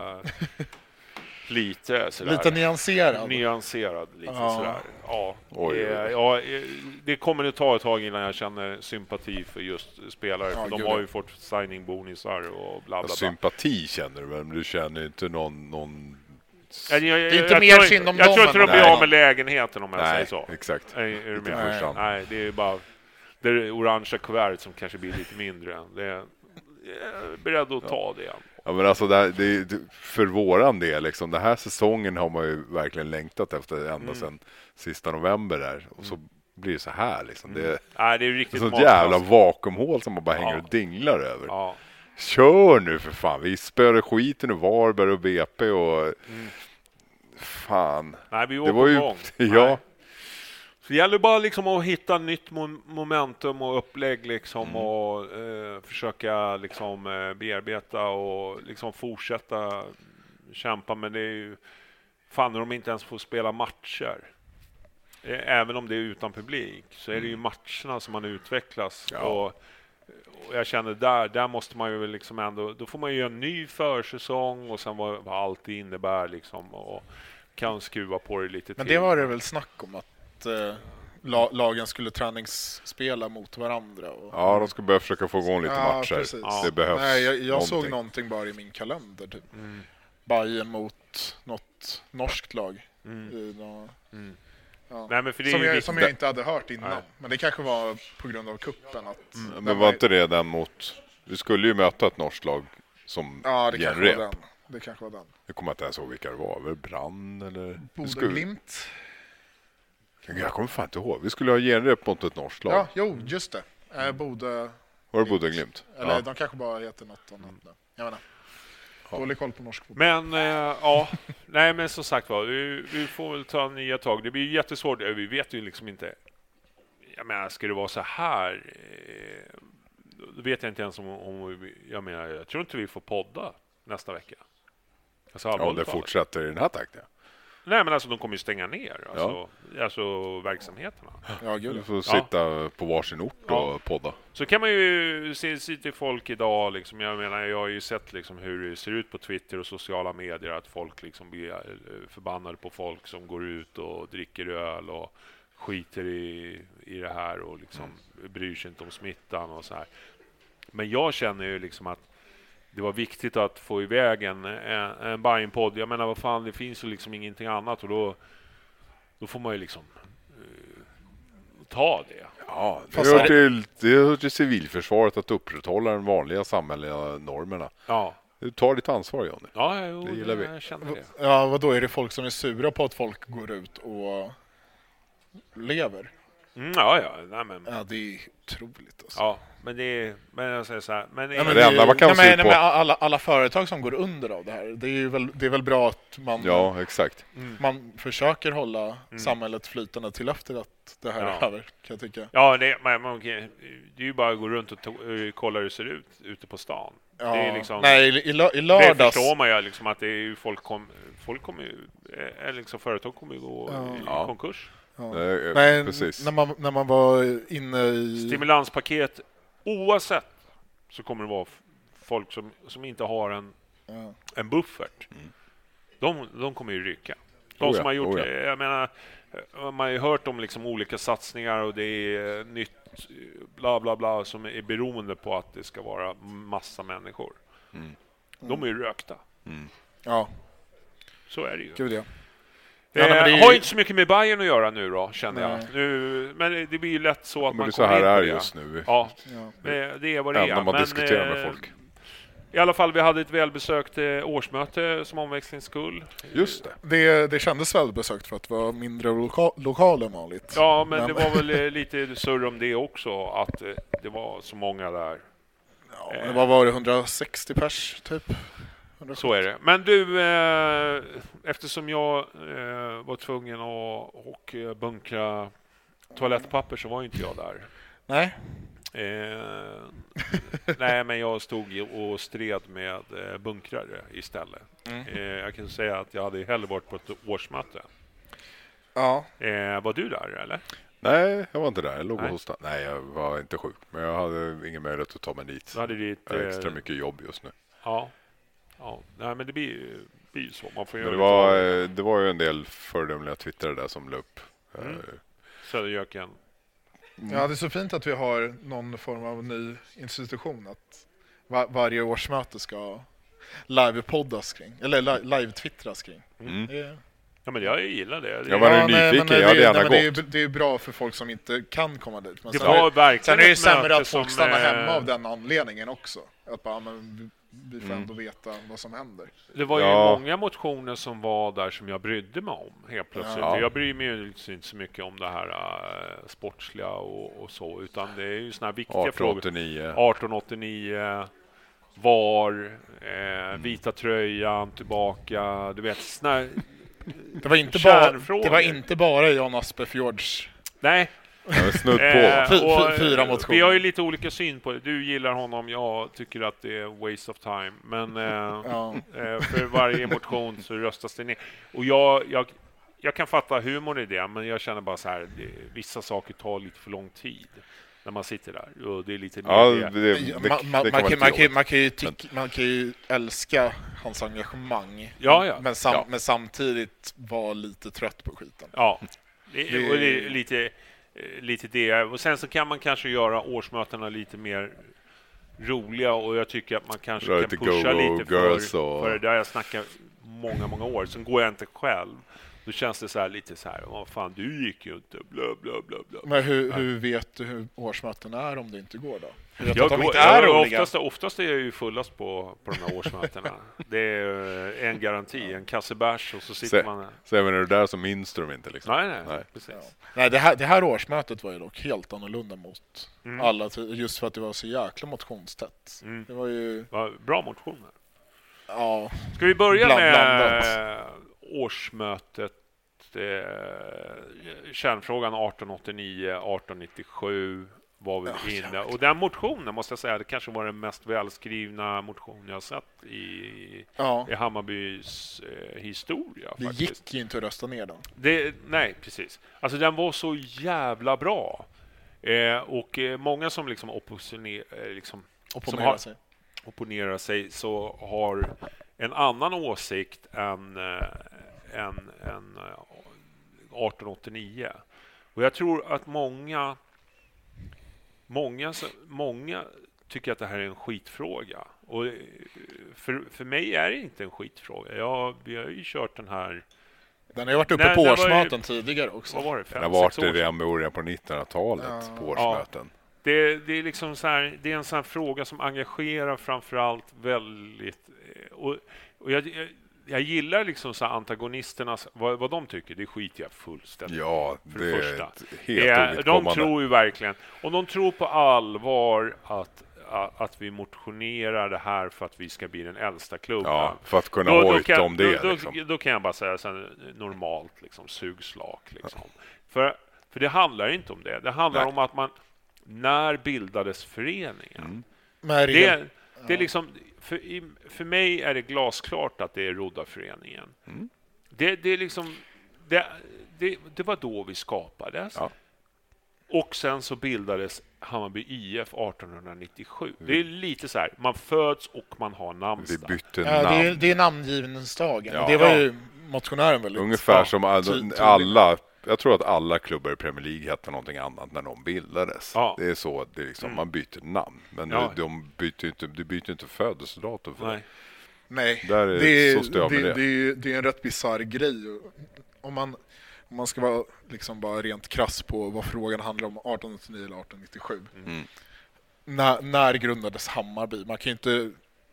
lite sådär. Lite nyanserad. Nyanserad lite ja. sådär. Ja. Oj, eh, ja, det kommer att ta ett tag innan jag känner sympati för just spelare. Ja, för de har ju fått signing-bonusar och bla bla bla. Sympati känner du, men du känner inte någon... någon... Jag, jag, jag, det är inte mer synd om jag, dem. Jag tror inte de blir av med lägenheten om jag nej, säger så. Exakt. Är, är du med? Nej. nej, det är bara det är orangea kuvertet som kanske blir lite mindre. Det är, jag är beredd att ta det. Ja, men alltså det, här, det, för våran del liksom, den här säsongen har man ju verkligen längtat efter ända mm. sedan sista november där. Och så blir det så här liksom. Det, mm. Nej, det är riktigt ett sånt jävla vakuumhål som man bara hänger ja. och dinglar över. Ja. Kör nu för fan. Vi spöade skiten och Varberg och B P och mm. fan. Nej, vi det var ju gång. ja. Nej. Det gäller bara liksom att hitta nytt momentum och upplägg liksom mm. och eh, försöka liksom eh, bearbeta och liksom fortsätta kämpa, men det är ju fan när de inte ens får spela matcher. Även om det är utan publik så är det ju matcherna som man utvecklas ja. och och jag känner där, där måste man ju liksom ändå, då får man ju göra en ny försäsong och sen vad, vad allt det innebär liksom, och kan skruva på det lite Men till. det var det väl snack om att eh, la, lagen skulle träningsspela mot varandra. Och, ja, de ska börja försöka få igång lite ja, matcher. Precis. Ja. Det behövs. Nej, jag, jag någonting. såg någonting bara i min kalender. Typ. Mm. Bayern mot något norskt lag. Mm. I någon, Mm. ja. Nej, men för det är som, ju jag, viktigt. som jag inte hade hört innan. Nej. Men det kanske var på grund av kuppen. Att Mm. Men var inte det den mot... Vi skulle ju möta ett norskt lag som ja, det kanske genrep. var den. Det kanske var den. Jag kommer inte ens ihåg vilka det var. Var det Brann eller... Bodeglimt. Jag kommer fan inte ihåg. Vi skulle ha genrep mot ett norskt lag. Ja, jo, just det. Äh, Bode... Var det Bodeglimt? Eller Ja. de kanske bara heter något annat. Mm. Jag vet inte. Dålig koll på norsk fotboll. Men eh, ja, nej men som sagt var, vi, vi får väl ta nya tag. Det blir jättesvårt. Vi vet ju liksom inte. Jag menar, ska det vara så här? Eh, då vet jag inte ens om, om vi, jag menar, jag tror inte vi får podda nästa vecka. Alltså, Ja, det fortsätter i den här takten. Nej, men alltså de kommer ju stänga ner. Alltså, ja. alltså verksamheterna. Ja, gud. Du får sitta ja. på varsin ort och ja. podda. Så kan man ju se, se till folk idag. Liksom, jag menar, jag har ju sett liksom hur det ser ut på Twitter och sociala medier. Att folk liksom blir förbannade på folk som går ut och dricker öl och skiter i, i det här och liksom mm. bryr sig inte om smittan och så här. Men jag känner ju liksom att det var viktigt att få iväg en, en, en Bayern-podd. Jag menar, vad fan, det finns ju liksom ingenting annat. Och då, då får man ju liksom uh, ta det. Ja, det hör till, det hör till civilförsvaret att upprätthålla de vanliga samhälleliga normerna. Ja. Du tar ditt ansvar, Johnny. Ja, jo, det gillar vi. Jag känner det. Ja, vad då är det folk som är sura på att folk går ut och lever? Mm, ja, ja. Nej, men... Ja, det är otroligt. Alltså. Ja, men det är... Men jag säger så här... Men, ja, men det, det enda man kan nej, se nej, på... men alla, alla företag som går under av det här, det är ju väl, det är väl bra att man, ja, exakt. Mm. man försöker hålla mm. samhället flytande till efter att det här ja. är över, kan jag tycka. Ja, det, man, man, det är ju bara att gå runt och to- kolla hur det ser ut ute på stan. Ja. Det är liksom, nej, i, i, i lördags... Det förstår man ju liksom att det är ju folk, kom, folk kommer ju... Är liksom, företag kommer ju gå ja. i ja. konkurs. Ja. Nej, men precis. När man, när man var inne i... Stimulanspaket, oavsett så kommer det vara folk som, som inte har en, ja. en buffert. Mm. De, de kommer ju rycka. De oh ja, som har gjort oh ja. det, jag menar, man har ju hört om liksom olika satsningar och det är nytt bla bla bla som är beroende på att det ska vara massa människor. Mm. De är ju rökta. Mm. Ja. Så är det ju. Gud, ja. Ja, nej, det ju... har inte så mycket med Bayern att göra nu då, känner nej. jag. Nu, men det blir ju lätt så att men man det är så här är just nu. Ja, ja. Det, det är vad det är. Ändå man men, diskuterar med eh, folk. I alla fall, vi hade ett välbesökt eh, årsmöte som omväxlingsskull. Just det. det. Det kändes välbesökt för att det var mindre loka- lokal än vanligt. Ja, men, men det var väl eh, lite surr om det också, att eh, det var så många där. Ja, men vad var det? hundrasextio pers, typ? hundrasjuttio. Så är det. Men du, eh, eftersom jag eh, var tvungen att och bunkra toalettpapper så var inte jag där. Nej. Eh, nej, men jag stod och stred med eh, bunkrare istället. Mm. Eh, jag kan säga att jag hade hellre varit på ett årsmöte. Ja. Eh, var du där, eller? Nej, jag var inte där. Jag låg Nej. och hostade. Nej, jag var inte sjuk. Men jag hade ingen möjlighet att ta mig dit. Du hade ditt, jag har extra eh, mycket jobb just nu. Ja. Ja. Nej, men det blir, blir ju så. Man får men det, var, det var ju en del föredömliga twittrare där som la upp. Mm. Söderjöken. Mm. Ja, det är så fint att vi har någon form av ny institution att var- varje årsmöte ska live-poddas kring, eller li- live-twittras kring. Mm. Det... Ja, men jag gillar det. det jag var ja, nyfiken, nej, jag hade det, gärna nej, gått. Det är, det är bra för folk som inte kan komma dit. Men det sen, var är, verkligen sen är det ett sämre möte att folk som, stannar eh, hemma av den anledningen också. Att bara, men, vi får Mm. ändå veta vad som händer. Det var ju Ja. många motioner som var där som jag brydde mig om helt plötsligt. Ja. Jag bryr mig ju inte så mycket om det här uh, sportsliga och, och så, utan det är ju såna här viktiga arton frågor. åttionio arton åttionio V A R, eh, Mm. vita tröjan tillbaka, du vet, såna Det var inte bara, kärnfrågor. det var inte bara Jan Aspefjords. Nej. Jag var snudd på. Eh, Fy- och, fy- fyra eh, motioner. Vi har ju lite olika syn på det. Du gillar honom, jag tycker att det är waste of time. Men eh, Ja. eh, för varje motion så röstas det ner. Och jag, jag, jag kan fatta humorn i det, men jag känner bara så här, det, vissa saker tar lite för lång tid. när man sitter där. Och det är lite ja, det, det, det, man, det man, kan man, vara kan, man, kan, jobbigt. man, kan ju tyck, man kan ju älska hans engagemang. Ja, ja. Men, sam, Ja. men samtidigt vara lite trött på skiten. Ja, det, Det- och det är lite, lite det. Och sen så kan man kanske göra årsmötena lite mer roliga och jag tycker att man kanske Rör kan lite pusha go-go lite girls för, och- för det där jag snackar många, många år. Sen går jag inte själv. Då känns det så här lite så här, vad fan, du gick ju inte, bla bla bla bla. Men hur, hur vet du hur årsmöten är om det inte går då? Du vet Jag att de går, inte är jag, roliga. oftast, oftast är jag ju fullast på, på de här årsmötena. Det är eh, en garanti, en kasse bärs och så sitter Så, man... så även när du är där så minns du dem inte liksom. Nej, nej, Nej. precis. Ja. Nej, det här, det här årsmötet var ju dock helt annorlunda mot Mm. alla, ti- just för att det var så jäkla motionstätt. Mm. Det var ju, Ja, bra motioner. ja, Ska vi börja Bland- med blandat. årsmötet? Eh, kärnfrågan arton åttionio arton nittiosju var vi Ja, inne. jäklar. Och den motionen måste jag säga, det kanske var den mest välskrivna motion jag har sett i, ja. i Hammarbys eh, historia. Det faktiskt. gick ju inte att rösta ner den. Det, nej, precis. Alltså den var så jävla bra. Eh, och eh, många som liksom opponerar eh, liksom, Opponera sig. opponerar sig så har en annan åsikt än, eh, än, än eh, arton åttionio. Och jag tror att många, många, många tycker att det här är en skitfråga. Och eh, för, för mig är det inte en skitfråga. Jag, vi har ju kört den här... Den har ju varit uppe Nej, på det var ju- årsmöten tidigare också. Vad var det? Fem, Den har varit sex år det sedan? redan början på nittonhundratalet Ja. på årsmöten. Det, det är liksom så här, det är en sån här fråga som engagerar framförallt väldigt eh, och, och jag, jag, jag gillar liksom så här antagonisternas vad, vad de tycker, det skiter jag fullständigt. Ja, För det det är första. ett Det helt är, de ovidkommande. tror ju verkligen, och de tror på allvar att att vi motionerar det här för att vi ska bli den äldsta klubben. Ja, för att kunna Då- då hojta kan- om det. Då, då, liksom. då kan jag bara säga så här, normalt liksom, sugslak. Liksom. För, för det handlar inte om det. Det handlar Nej. om att man, när bildades föreningen? Mm. Men Det, det, det är liksom, för, i, för mig är det glasklart att det är Roddarföreningen. Mm. Det, det är liksom, det, det, det var då vi skapades. Ja. Och sen så bildades Hammarby I F arton nittiosju. Det är lite så här, man föds och man har Vi namnsdag. bytte ja, namn. det, är, det är namngivningsdagen. Ja. Det var Ja. ju motionären väldigt... Ungefär ja, som all, ty- tydlig. alla, jag tror att alla klubbar i Premier League hette någonting annat när de bildades. Ja. Det är så, det är liksom, Mm. man byter namn. Men Ja. de, de byter inte, du byter inte födelsedatum för Nej. det. Nej, Där är- det, är, så står jag med det, det. det, är, det är en rätt bisarr grej. Om man, om man ska vara liksom bara rent krass på vad frågan handlar om, arton åttionio eller arton nittiosju. Mm. När, när grundades Hammarby? Man kan ju inte,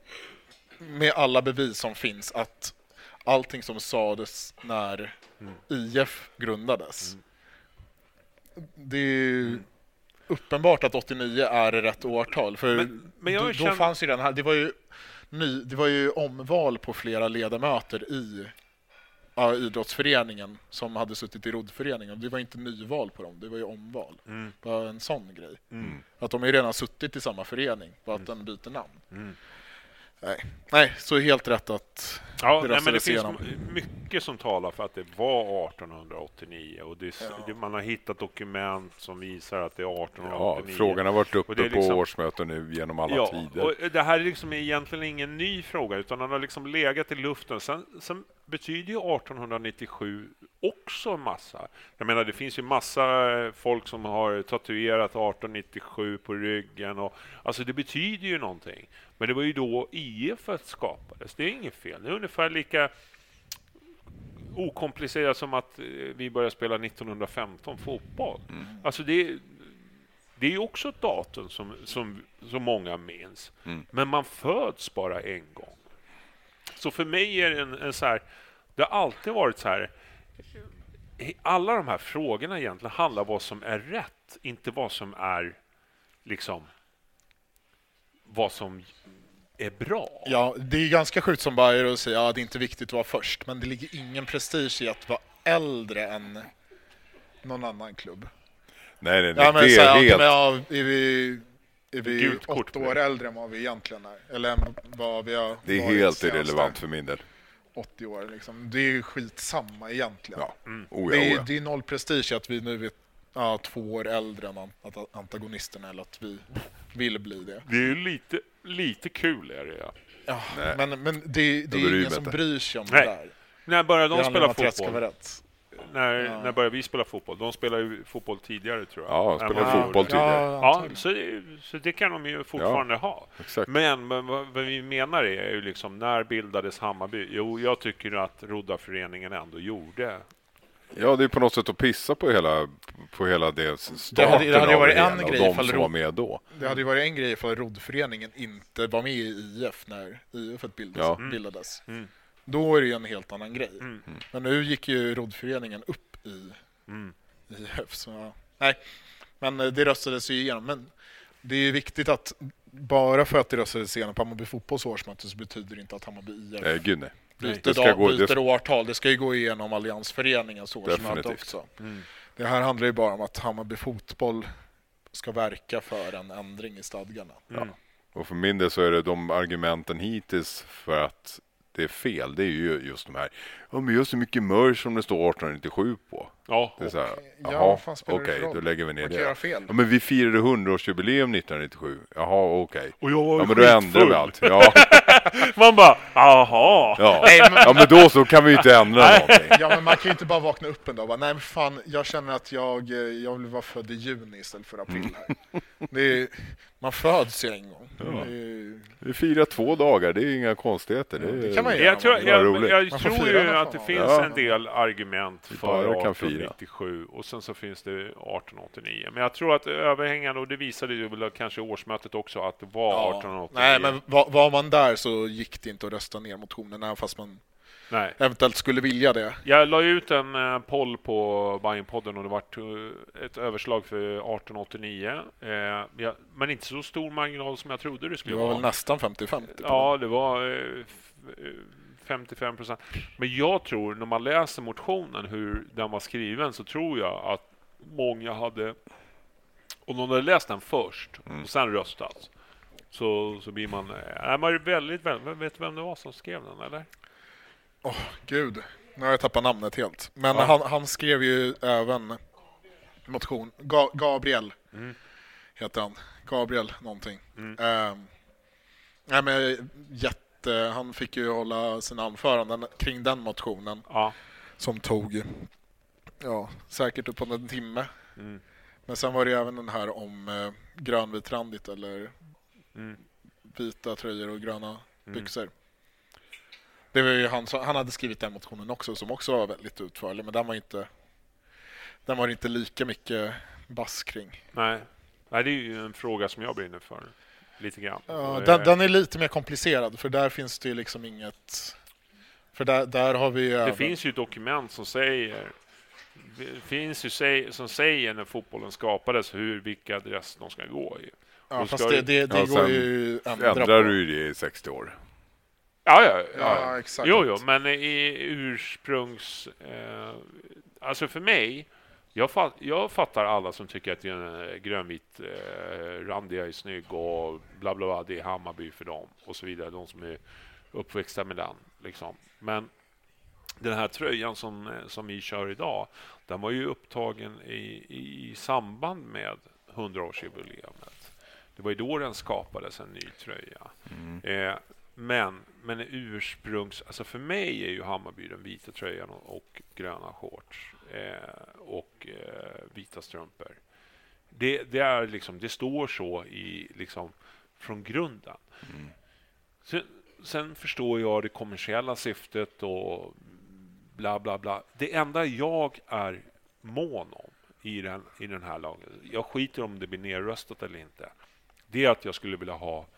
med alla bevis som finns, att allting som sades när Mm. I F grundades. Mm. Det är ju uppenbart att åttionio är rätt årtal. För Men- men jag då, känner- då fanns ju den här, det var ju, ny, det var ju omval på flera ledamöter i ja, idrottsföreningen som hade suttit i roddföreningen. Det var inte nyval på dem, det var ju omval. Mm. Bara en sån grej. Mm. Att de är redan suttit i samma förening, bara att den byter namn. Mm. Nej. Nej, så helt rätt att Ja, det nej, men det röstades finns igenom. mycket som talar för att det var arton åttionio och det, Ja. det, man har hittat dokument som visar att det är arton Ja, åttionio. frågan har varit uppe Och det är på liksom- årsmöten nu genom alla Ja, tider. och det här är liksom egentligen ingen ny fråga utan den har liksom legat i luften. Sen, sen betyder ju arton nittiosju också en massa. Jag menar, det finns ju massa eh, folk som har tatuerat arton nittiosju på ryggen. Och, alltså det betyder ju någonting. Men det var ju då I F skapades. Det är inget fel. Det är ungefär lika okomplicerat som att eh, vi började spela nittonhundrafemton fotboll. Mm. Alltså det, det är ju också ett datum som, som, som många minns. Mm. Men man föds bara en gång. Så för mig är det en, en så här... Det har alltid varit så här... Alla de här frågorna egentligen handlar om vad som är rätt. Inte vad som är liksom... Vad som är bra. Ja, det är ganska sjukt som Bayer att säga att ja, det är inte viktigt att vara först, men det ligger ingen prestige i att vara äldre än någon annan klubb. Nej, nej, nej, Ja, men det så är här, helt... men, ja, är vi, är vi Gult kort åtta på det. år äldre än vad vi egentligen är? Eller än vad vi har Det är varit helt senaste irrelevant för min del. åttio år. Liksom. Det är ju skitsamma egentligen. Ja, Mm. oh, det, ja, är, oh, ja. det är noll prestige att vi nu är ja, två år äldre än antagonisterna, eller att vi vill bli det. Det är ju lite, lite kul är det, ja. Ja, men, men det, det är ingen som bryr sig om Nej. det där. När började de spela fotboll? När, ja. när började vi spela fotboll? De spelade ju fotboll tidigare, tror jag. Ja, de spelade ja, fotboll tidigare. Ja, ja så, det, så det kan de ju fortfarande ja, ha. Exakt. Men, men vad, vad vi menar är ju liksom, när bildades Hammarby? Jo, jag tycker att Roddarföreningen ändå gjorde. Ja, det är på något sätt att pissa på hela, på hela det starten det hade, det hade av varit det en hela, grej och de som var med då. Det hade ju varit en grej för Roddföreningen inte var med i I F när I F bildades. Ja. Mm. bildades. Mm. Då är det ju en helt annan grej. Mm. Men nu gick ju Roddföreningen upp i Mm. I F. Så, ja. Nej, men det röstades ju igenom. Men det är ju viktigt att bara för att det röstades igenom på Hammarby fotbolls årsmöte så betyder det inte att Hammarby I F eh, gud, nej. byter, det ska dag, gå, byter det... årtal. Det ska ju gå igenom Alliansföreningens årsmöte också. Mm. Det här handlar ju bara om att Hammarby fotboll ska verka för en ändring i stadgarna. Mm. Ja. Och för min del så är det de argumenten hittills för att det är fel. Det är ju just de här. Ja, men just så mycket merch som det står arton nittiosju på. Ja, det är så här, ja, jaha, okej, okay, då lägger vi ner man det. Kan göra fel. Ja, men vi firade hundraårsjubileum nittonhundranittiosju. Jaha, okej. Okay. Och jag var ja, men då ändrar vi allt. Ja. Man bara, aha. Ja. Nej, men... ja, men då så kan vi ju inte ändra någonting. Ja, men man kan ju inte bara vakna upp en dag och bara, nej men fan, jag känner att jag, jag vill vara född i juni istället för april här. Det är, man föds ju en gång. Ja. Det är... Vi firar två dagar, det är inga konstigheter. Det, är... det kan man göra. Jag tror, jag, jag, jag tror ju att det fan. finns Ja. en del argument för arton nittiosju och sen så finns det arton åttionio. Men jag tror att överhängande, och det visade ju väl kanske årsmötet också, att det var ja. arton åttionio. Nej, men var, var man där så gick det inte att rösta ner motionen, även fast man Nej. eventuellt skulle vilja det. Jag la ut en uh, poll på Bajenpodden och det var uh, ett överslag för arton åttionio. Uh, ja, men inte så stor marginal som jag trodde det skulle vara. Det var vara. väl nästan femtio femtio. Ja, det var uh, femtiofem procent. Men jag tror, när man läser motionen hur den var skriven, så tror jag att många hade, om de hade läst den först mm. och sen röstat, så, så blir man, är man väldigt, väldigt, vet du vem det var som skrev den, eller? Åh, oh, gud. Nu har jag tappat namnet helt. Men ja. han, han skrev ju även motion. Ga- Gabriel mm. heter han. Gabriel någonting. Mm. Uh, nej, men jätte, han fick ju hålla sina anföranden kring den motionen. Ja. Som tog ja, säkert upp på en timme. Mm. Men sen var det även den här om uh, grönvitrandigt eller mm. vita tröjor och gröna mm. byxor. Det var ju han, han hade skrivit den motionen också, som också var väldigt utförlig, men den var inte den var inte lika mycket bass kring. Nej. Nej, det är ju en fråga som jag brinner för lite grann. Ja, den, den är lite mer komplicerad, för där finns det ju liksom inget, för där, där har vi det även... finns ju ett dokument som säger det finns ju säg, som säger när fotbollen skapades hur vilka adress de ska gå i. Ja, fast det, det, det ja, går ju ändra ändrar på. du ju det i sextio år. Ja, ja, ja. ja exakt. Jo, jo, men i ursprungs... Eh, alltså för mig, jag, fatt, jag fattar alla som tycker att en grönvit eh, randiga är snygg och bla bla bla, det är Hammarby för dem och så vidare, de som är uppväxta med den. Liksom. Men den här tröjan som, som vi kör idag, den var ju upptagen i, i samband med hundraårsjubileumet. Det var ju då den skapades, en ny tröja. Mm. Eh, Men, men ursprungs... Alltså för mig är ju Hammarby den vita tröjan och, och gröna shorts eh, och eh, vita strumpor. Det, det är liksom... Det står så i liksom från grunden. Mm. Sen, sen förstår jag det kommersiella syftet och bla bla bla. Det enda jag är mån om i den, i den här lagen, jag skiter om det blir nedröstat eller inte, det är att jag skulle vilja ha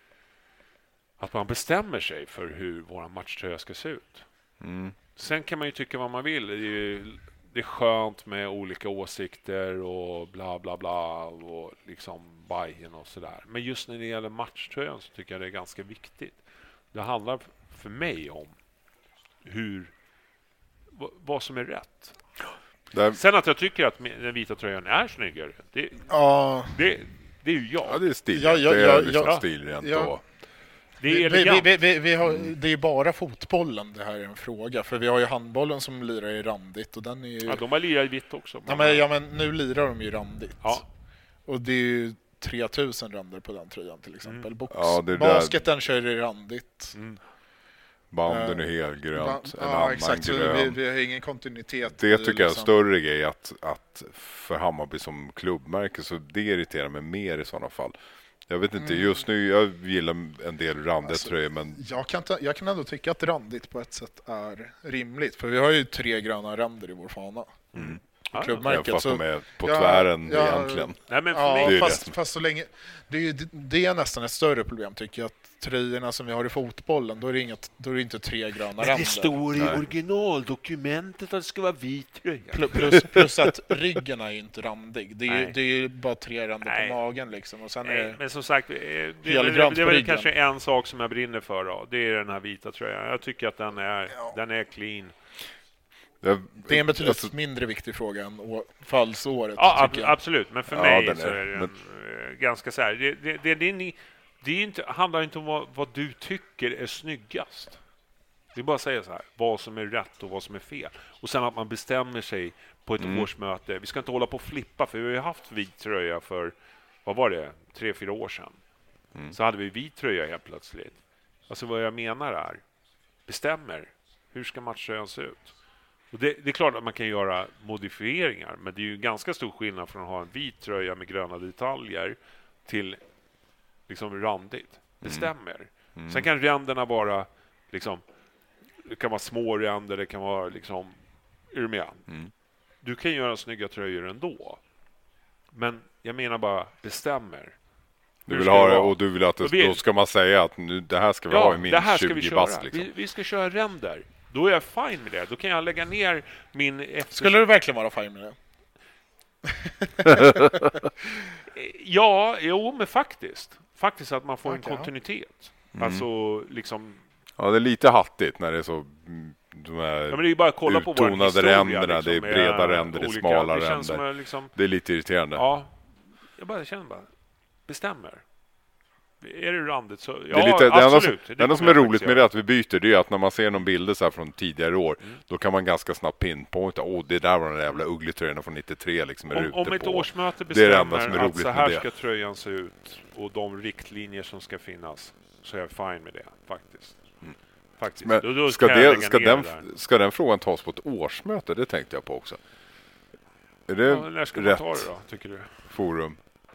att man bestämmer sig för hur våra matchtröja ska se ut. Mm. Sen kan man ju tycka vad man vill. Det är, ju, det är skönt med olika åsikter och bla bla bla och liksom Bajen och sådär. Men just när det gäller matchtröjan så tycker jag det är ganska viktigt. Det handlar för mig om hur v- vad som är rätt. Där... Sen att jag tycker att den vita tröjan är snyggare. Det, ja. det, det är ju jag. Ja, det är stil. Ja, ja, det är ja, liksom ja, stilrent ja. och... Det är vi, elegant. vi, vi, vi har, det är bara fotbollen det här är en fråga. För vi har ju handbollen som lirar i randigt. Och den är ju... Ja, de har lirat i vitt också. Ja men, ja, men nu lirar de ju randigt. Ja. Och det är ju tre tusen ränder på den tröjan till exempel. Mm. Box. Ja, det där- Basketen kör i randigt. Mm. Banden är Eh, helgrönt, Ba- en ja, annan exakt. Så grön. Vi, vi har ingen kontinuitet. Det i tycker jag är en liksom- större grej att, att för Hammarby som klubbmärke, så det irriterar mig mer i sådana fall. Jag vet inte, just nu, jag gillar en del randiga Alltså, tröjor, men Jag kan, ta, jag kan ändå tycka att randigt på ett sätt är rimligt. För vi har ju tre gröna ränder i vår fana. mm. Ja, Klubbmärket. fast så- de är på Ja, tvären ja, egentligen. Nej, men för Ja, mig... Det är fast, det. fast så länge... Det är, ju, det är nästan ett större problem tycker jag. Att tröjorna som vi har i fotbollen, då är det, inget, då är det inte tre gröna ränder. Det står i Nej. originaldokumentet att det ska vara vit tröja. Pl- Plus, plus att ryggen är ju inte randig. Det är, ju, Nej. det är ju bara tre ränder Nej. på magen liksom. Och sen är Nej, det... men som sagt, eh, det är, väl, det Helgrönt är på väl ryggen. kanske en sak som jag brinner för då. Det är den här vita tröjan. Jag tycker att den är, Ja. den är clean. Jag, Det är en betydligt alltså, mindre viktig fråga än å- fallsåret. Ja, ab- tycker jag. absolut. Men för Ja, mig den så är- är det en, men- eh, ganska så här. Det, det, det, det, är ni, det är inte, handlar inte om vad, vad du tycker är snyggast. Det är bara att säga så här. Vad som är rätt och vad som är fel. Och sen att man bestämmer sig på ett Mm. årsmöte. Vi ska inte hålla på och flippa. För vi har ju haft vit tröja för, vad var det? Tre, fyra år sedan. Mm. Så hade vi vit tröja helt plötsligt. Alltså vad jag menar är. Bestämmer. Hur ska matchtröjan se ut? Och det, det är klart att man kan göra modifieringar, men det är ju ganska stor skillnad från att ha en vit tröja med gröna detaljer till liksom randigt. Bestämmer. Mm. Sen kan ränderna vara liksom, det kan vara små ränder, det kan vara liksom, är du med? Mm. Du kan göra snygga tröjor ändå. Men jag menar bara, bestämmer. du Hur vill ska ha det det, vara? och du vill att det, Och vi- då ska man säga att nu, det här ska vi Ja, ha i min det här ska vi tjugo köra. bast liksom. vi, vi ska köra ränder. Då är jag fine med det. Då kan jag lägga ner min... Efter... Skulle du verkligen vara fine med det? Ja, jo, men faktiskt. Faktiskt att man får en Okej, ja. kontinuitet. Mm. Alltså, liksom... Ja, det är lite hattigt när det är så, mm, de här Ja, men det är ju bara att kolla på vår uttonade historia. ränderna, liksom, det är med breda ränder, det är olika- smala det känns ränder. som att liksom, Det är lite irriterande. ja, jag bara känner bara, bestämmer. Är det randigt så... Ja, Det är lite, det enda som, absolut. det enda kommer som är jag roligt faktiskt med det göra. att vi byter, det är att när man ser någon bilder så här från tidigare år, Mm. då kan man ganska snabbt pinpointa, åh, det där var den där jävla uggletröjorna från nittiotre liksom med Om, rutor om ett på. årsmöte Det är det enda bestämmer som är att roligt så med här det. ska tröjan se ut och de riktlinjer som ska finnas, så är jag fine med det, faktiskt. Faktiskt. Men Då, då ska, kan jag det, lägga ska, ner den, det där. ska den frågan tas på ett årsmöte? Det tänkte jag på också. Är det Ja, när ska man rätt ta det då, tycker du? forum?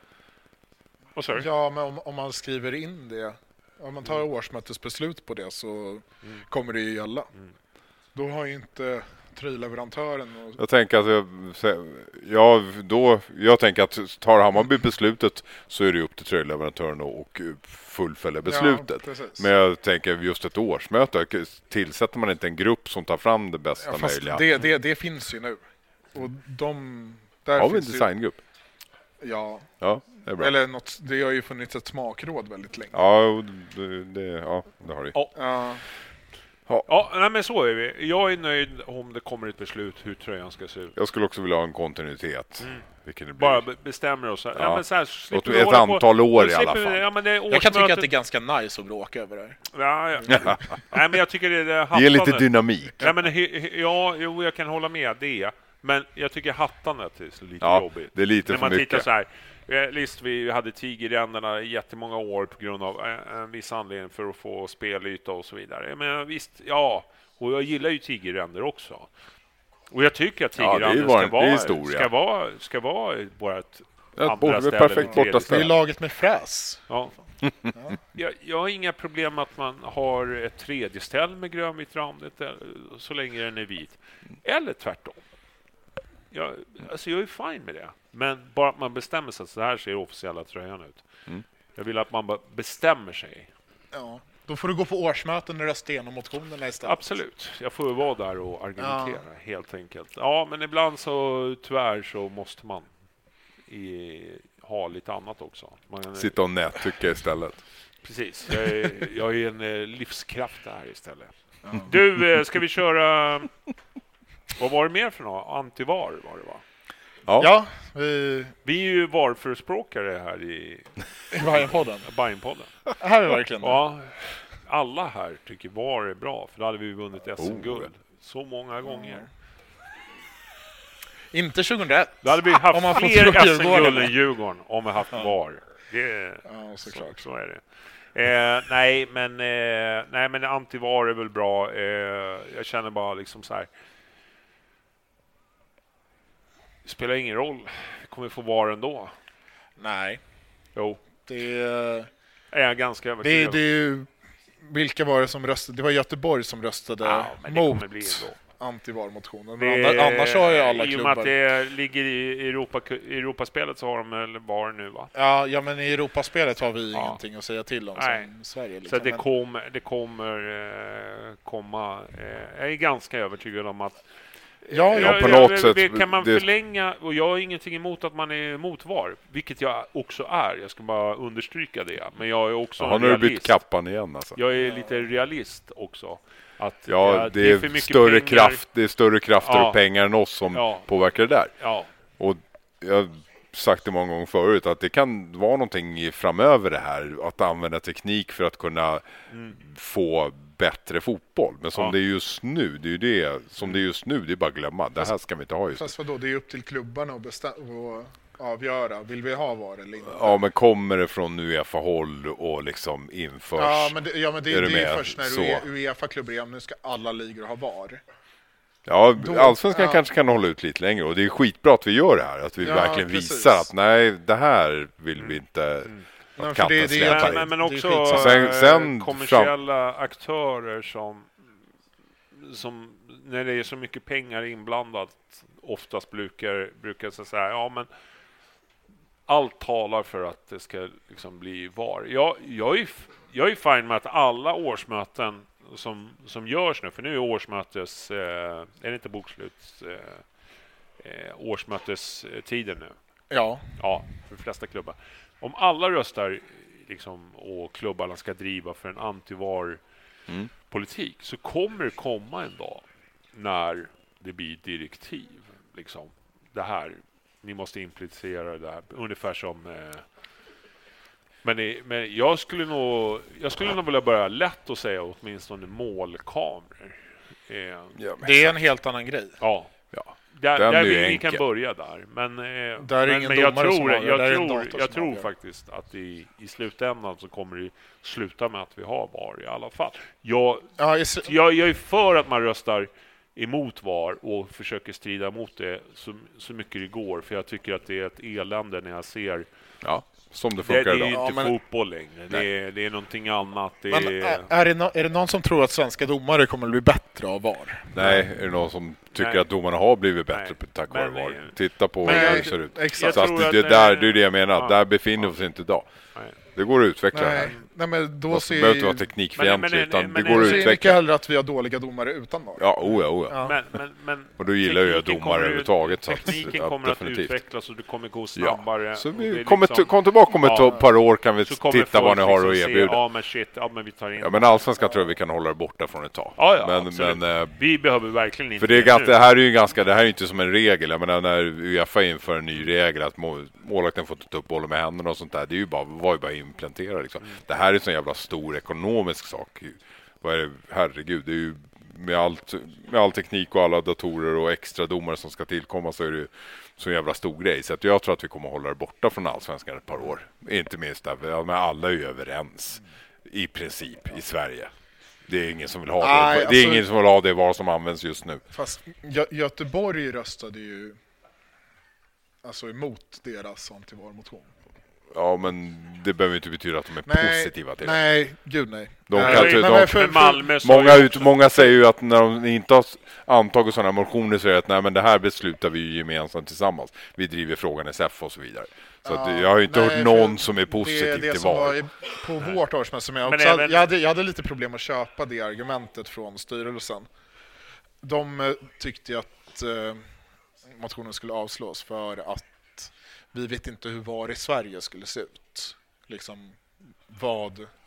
Vad sa du? Ja, men om, om man skriver in det, om man tar årsmötesbeslut på det så kommer det ju gälla. Mm. Då har ju inte tröjleverantören och... Jag tänker att jag, ja, då, jag tänker att tar Hammarby beslutet så är det upp till tröjleverantören och fullfölja beslutet. Ja, precis. Men jag tänker just ett årsmöte, tillsätter man inte en grupp som tar fram det bästa Ja, fast möjliga? det, det, det finns ju nu. Och de... Där Har vi en finns ju- designgrupp? Ja, Ja, det är bra. eller något, det har ju funnits ett smakråd väldigt länge. Ja, och det, det, ja, det har det. Ja. Ja. Ja, nej, men så är vi. Jag är nöjd om det kommer ett beslut hur tröjan ska se ut. Jag skulle också vilja ha en kontinuitet. Mm. Vilken det blir. Bara be- bestämmer oss. Ja. Ja. men så här, slipper Låt vi ett hålla på- antal år då i alla slipper vi- fall. Ja, men det är Jag kan tycka årsmötet- att det är ganska nice att bråka över det här. Ja, ja. Nej, men jag tycker det är det Ge lite hattandet. dynamik. Nej, men, he- he- ja, jo, jag kan hålla med det. Men jag tycker hattandet är så lite Ja, jobbigt. det är lite När för man tittar mycket. så här. eh, Visst, vi hade tigerränderna i jättemånga år på grund av eh, en viss anledning för att få spelyta och så vidare. Men visst, ja. Och jag gillar ju tigerränder också. Och jag tycker att Ja, det är ju tigerränder vår- ska, det är vara, historia. ska vara ska vara vårt Ja, andra borde- ställe. perfekt eller tredje borta Det är ställe. laget med fräs. Ja. Jag, jag har inga problem med att man har ett tredje ställ med grönvitt randigt eh, så länge den är vit. Eller tvärtom. Jag, alltså jag är fine med det. Men bara att man bestämmer sig att så här ser officiella tröjan ut. Mm. Jag vill att man bara bestämmer sig. Ja. Då får du gå på årsmöten och rösta igenom motionerna istället. Absolut. Jag får vara där och argumentera helt enkelt. Ja, men ibland så tyvärr så måste man i, ha lite annat också. Man, Sitta och nättycka istället. Precis. Jag är, jag är en eh, livskraft där istället. Du, eh, ska vi köra... Vad var det mer för något? Antivar var det, va? Ja. Ja, vi... Vi är ju varförespråkare här i Bajenpodden. Bajenpodden. Här är verkligen det. Ja, alla här tycker VAR är bra, för då hade vi vunnit S M-guld Oh. så många gånger. Inte tjugohundraett. Då hade vi Om haft man får fler tro S Djurgården. M-guld än Djurgården om vi haft VAR. Det, Ja, såklart. Så, så är det. Eh, nej, men eh, nej, men anti-VAR är väl bra. Eh, jag känner bara liksom så här. Det spelar ingen roll. Vi kommer få VAR ändå. Nej. Jo, Det är... är jag ganska Det, övertygad. det är ju... Vilka var det som röstade? Det var Göteborg som röstade Ja, men det mot kommer bli ändå. anti-VAR-motionen. Det, Men annars har ju alla I och med klubbar... att det ligger i Europa, Europaspelet så har de väl VAR nu, va? Ja, ja, men i Europaspelet har vi Ja. ingenting att säga till om Nej. som Sverige. Liksom. Så det, Men- kom, det kommer eh, komma... Eh, jag är ganska övertygad om att... Ja, Ja, ja, på jag- något jag- sätt, det kan man det- förlänga, och jag har ingenting emot att man är emot VAR, vilket jag också är. Jag ska bara understryka det. Men jag är också Har en nu bytt realist. kappan igen alltså. Jag är lite realist också. Att, Ja, det är, för mycket större pengar. kraft, det är större krafter Ja. och pengar än oss som Ja. påverkar det där. Ja, Och jag har sagt det många gånger förut att det kan vara någonting i framöver det här, att använda teknik för att kunna få bättre fotboll. Men som Ja. det är just nu, det är ju det som det är just nu, det är bara att glömma. Det här ska vi inte ha just nu. Fast vadå, det är upp till klubbarna att, bestäm- att avgöra. Vill vi ha VAR eller inte? Ja, men kommer det från UEFA-håll och liksom införs? Ja, men det, ja, men det, Är det du är ju med? först när Så. UE- Uefa klubbar, nu ska alla ligor ha VAR. Ja, Då- Allsvenskan ja. kanske kan hålla ut lite längre, och det är skitbra att vi gör det här, att vi Ja, verkligen precis. visar att nej, det här vill vi inte Nej, att för det- katten det är- släpar men, in. men, men Det är också skitsamma. Sen- eh, sen kommersiella aktörer som, som när det är så mycket pengar inblandat oftast brukar, brukar så säga ja, men allt talar för att det ska liksom bli VAR. Jag, jag, är, f- jag är fine med att alla årsmöten som, som görs nu, för nu är årsmötes eh, är det inte boksluts eh, eh, årsmötestiden nu. Ja, Ja, för de flesta klubbar. Om alla röstar liksom, och klubbarna ska driva för en anti-VAR-politik så kommer det komma en dag när det blir direktiv. Liksom. Det här, ni måste implicera det här. Ungefär som... Eh, men, det, men jag skulle nog jag skulle nog vilja börja lätt att säga åtminstone målkameror. Eh, Ja, men det är en helt annan grej. ja. ja. Där, Den där är ju vi, vi enkel. kan börja där. Men, eh, Där är men, ingen men jag domare som tror, avgör, där är jag en tror, dator jag som tror avgör. faktiskt att i, i slutändan så kommer det sluta med att vi har VAR i alla fall. Jag, Ja, i s- jag, jag är för att man röstar emot VAR och försöker strida emot det så, så mycket det går. För jag tycker att det är ett elände när jag ser... Ja, som det Det, funkar det är idag. ju inte Ja, men- fotboll längre. Det är, det är någonting annat. Det men är, är, är, det no- är det någon som tror att svenska domare kommer att bli bättre av VAR? Nej, är det någon som tycker Nej. att domarna har blivit bättre Nej. tack vare Men, VAR? eh, Titta på Men- hur det ser ut. Exakt. Jag Så att tror det, att, det, där, eh, det är det jag menar. ja. Där befinner vi oss inte idag. Nej. Det går att utveckla det Nej, här. nej, men då Det ser behöver inte ju... vara teknikfientligt, Men- men- utan men- det men- går Då att ser jag mycket utveckla. hellre att vi har dåliga domare utan VAR. Ja, oja, oja. Ja. Men, men, men Och då gillar ju jag tekniken domare kommer ju- överhuvudtaget, så att- Tekniken att kommer att definitivt. utvecklas och det kommer gå snabbare. Ja. Så och det vi är kommer liksom- kom tillbaka om ett Ja. par år, kan vi så kommer titta vad folk ni har att liksom se, erbjuda. Ja, men shit, ja, men vi tar in. Ja, men Allsvenskan tror jag vi kan hålla det borta från ett tag. Ja, ja, men, absolut. men, eh, Vi behöver verkligen inte för det, är nu. ganska, det här är ju ganska, det här är ju inte som en regel. Jag menar, när Uefa inför en ny regel att må- målvakten får ta upp bollen med händerna och sånt där, det är ju bara, var ju bara implementera liksom. Mm. Det här är en sån jävla stor ekonomisk sak. Vad är det? Herregud, det är ju med, allt, med all teknik och alla datorer och extra domare som ska tillkomma, så är det ju så jävla stor grej. Så att jag tror att vi kommer hålla det borta från Allsvenskan ett par år. Inte minst där, ja, men alla är ju överens i princip i Sverige. Det är ingen som vill ha det. Nej, Det är alltså- ingen som vill ha det vad som används just nu. Fast Gö- Göteborg röstade ju alltså emot deras anti-VAR-motion. Ja, men det behöver inte betyda att de är Nej, positiva till det. nej, gud nej. De Nej, kan- nej, de- men för- Men Malmö sa Många, ju ut, också- många säger ju att när de inte har s- antagit sådana motioner så är det att nej, men det här beslutar vi ju gemensamt tillsammans. Vi driver frågan S F och så vidare. Så att Ja, jag har ju inte nej, hört någon för som är det, positiv det till som VAR. var i- på vårt årsmöte som jag Men också, även- jag, hade, jag hade lite problem att köpa det argumentet från styrelsen. De eh, tyckte ju att eh, motionen skulle avslås för att vi vet inte hur VAR i Sverige skulle se ut. Liksom vad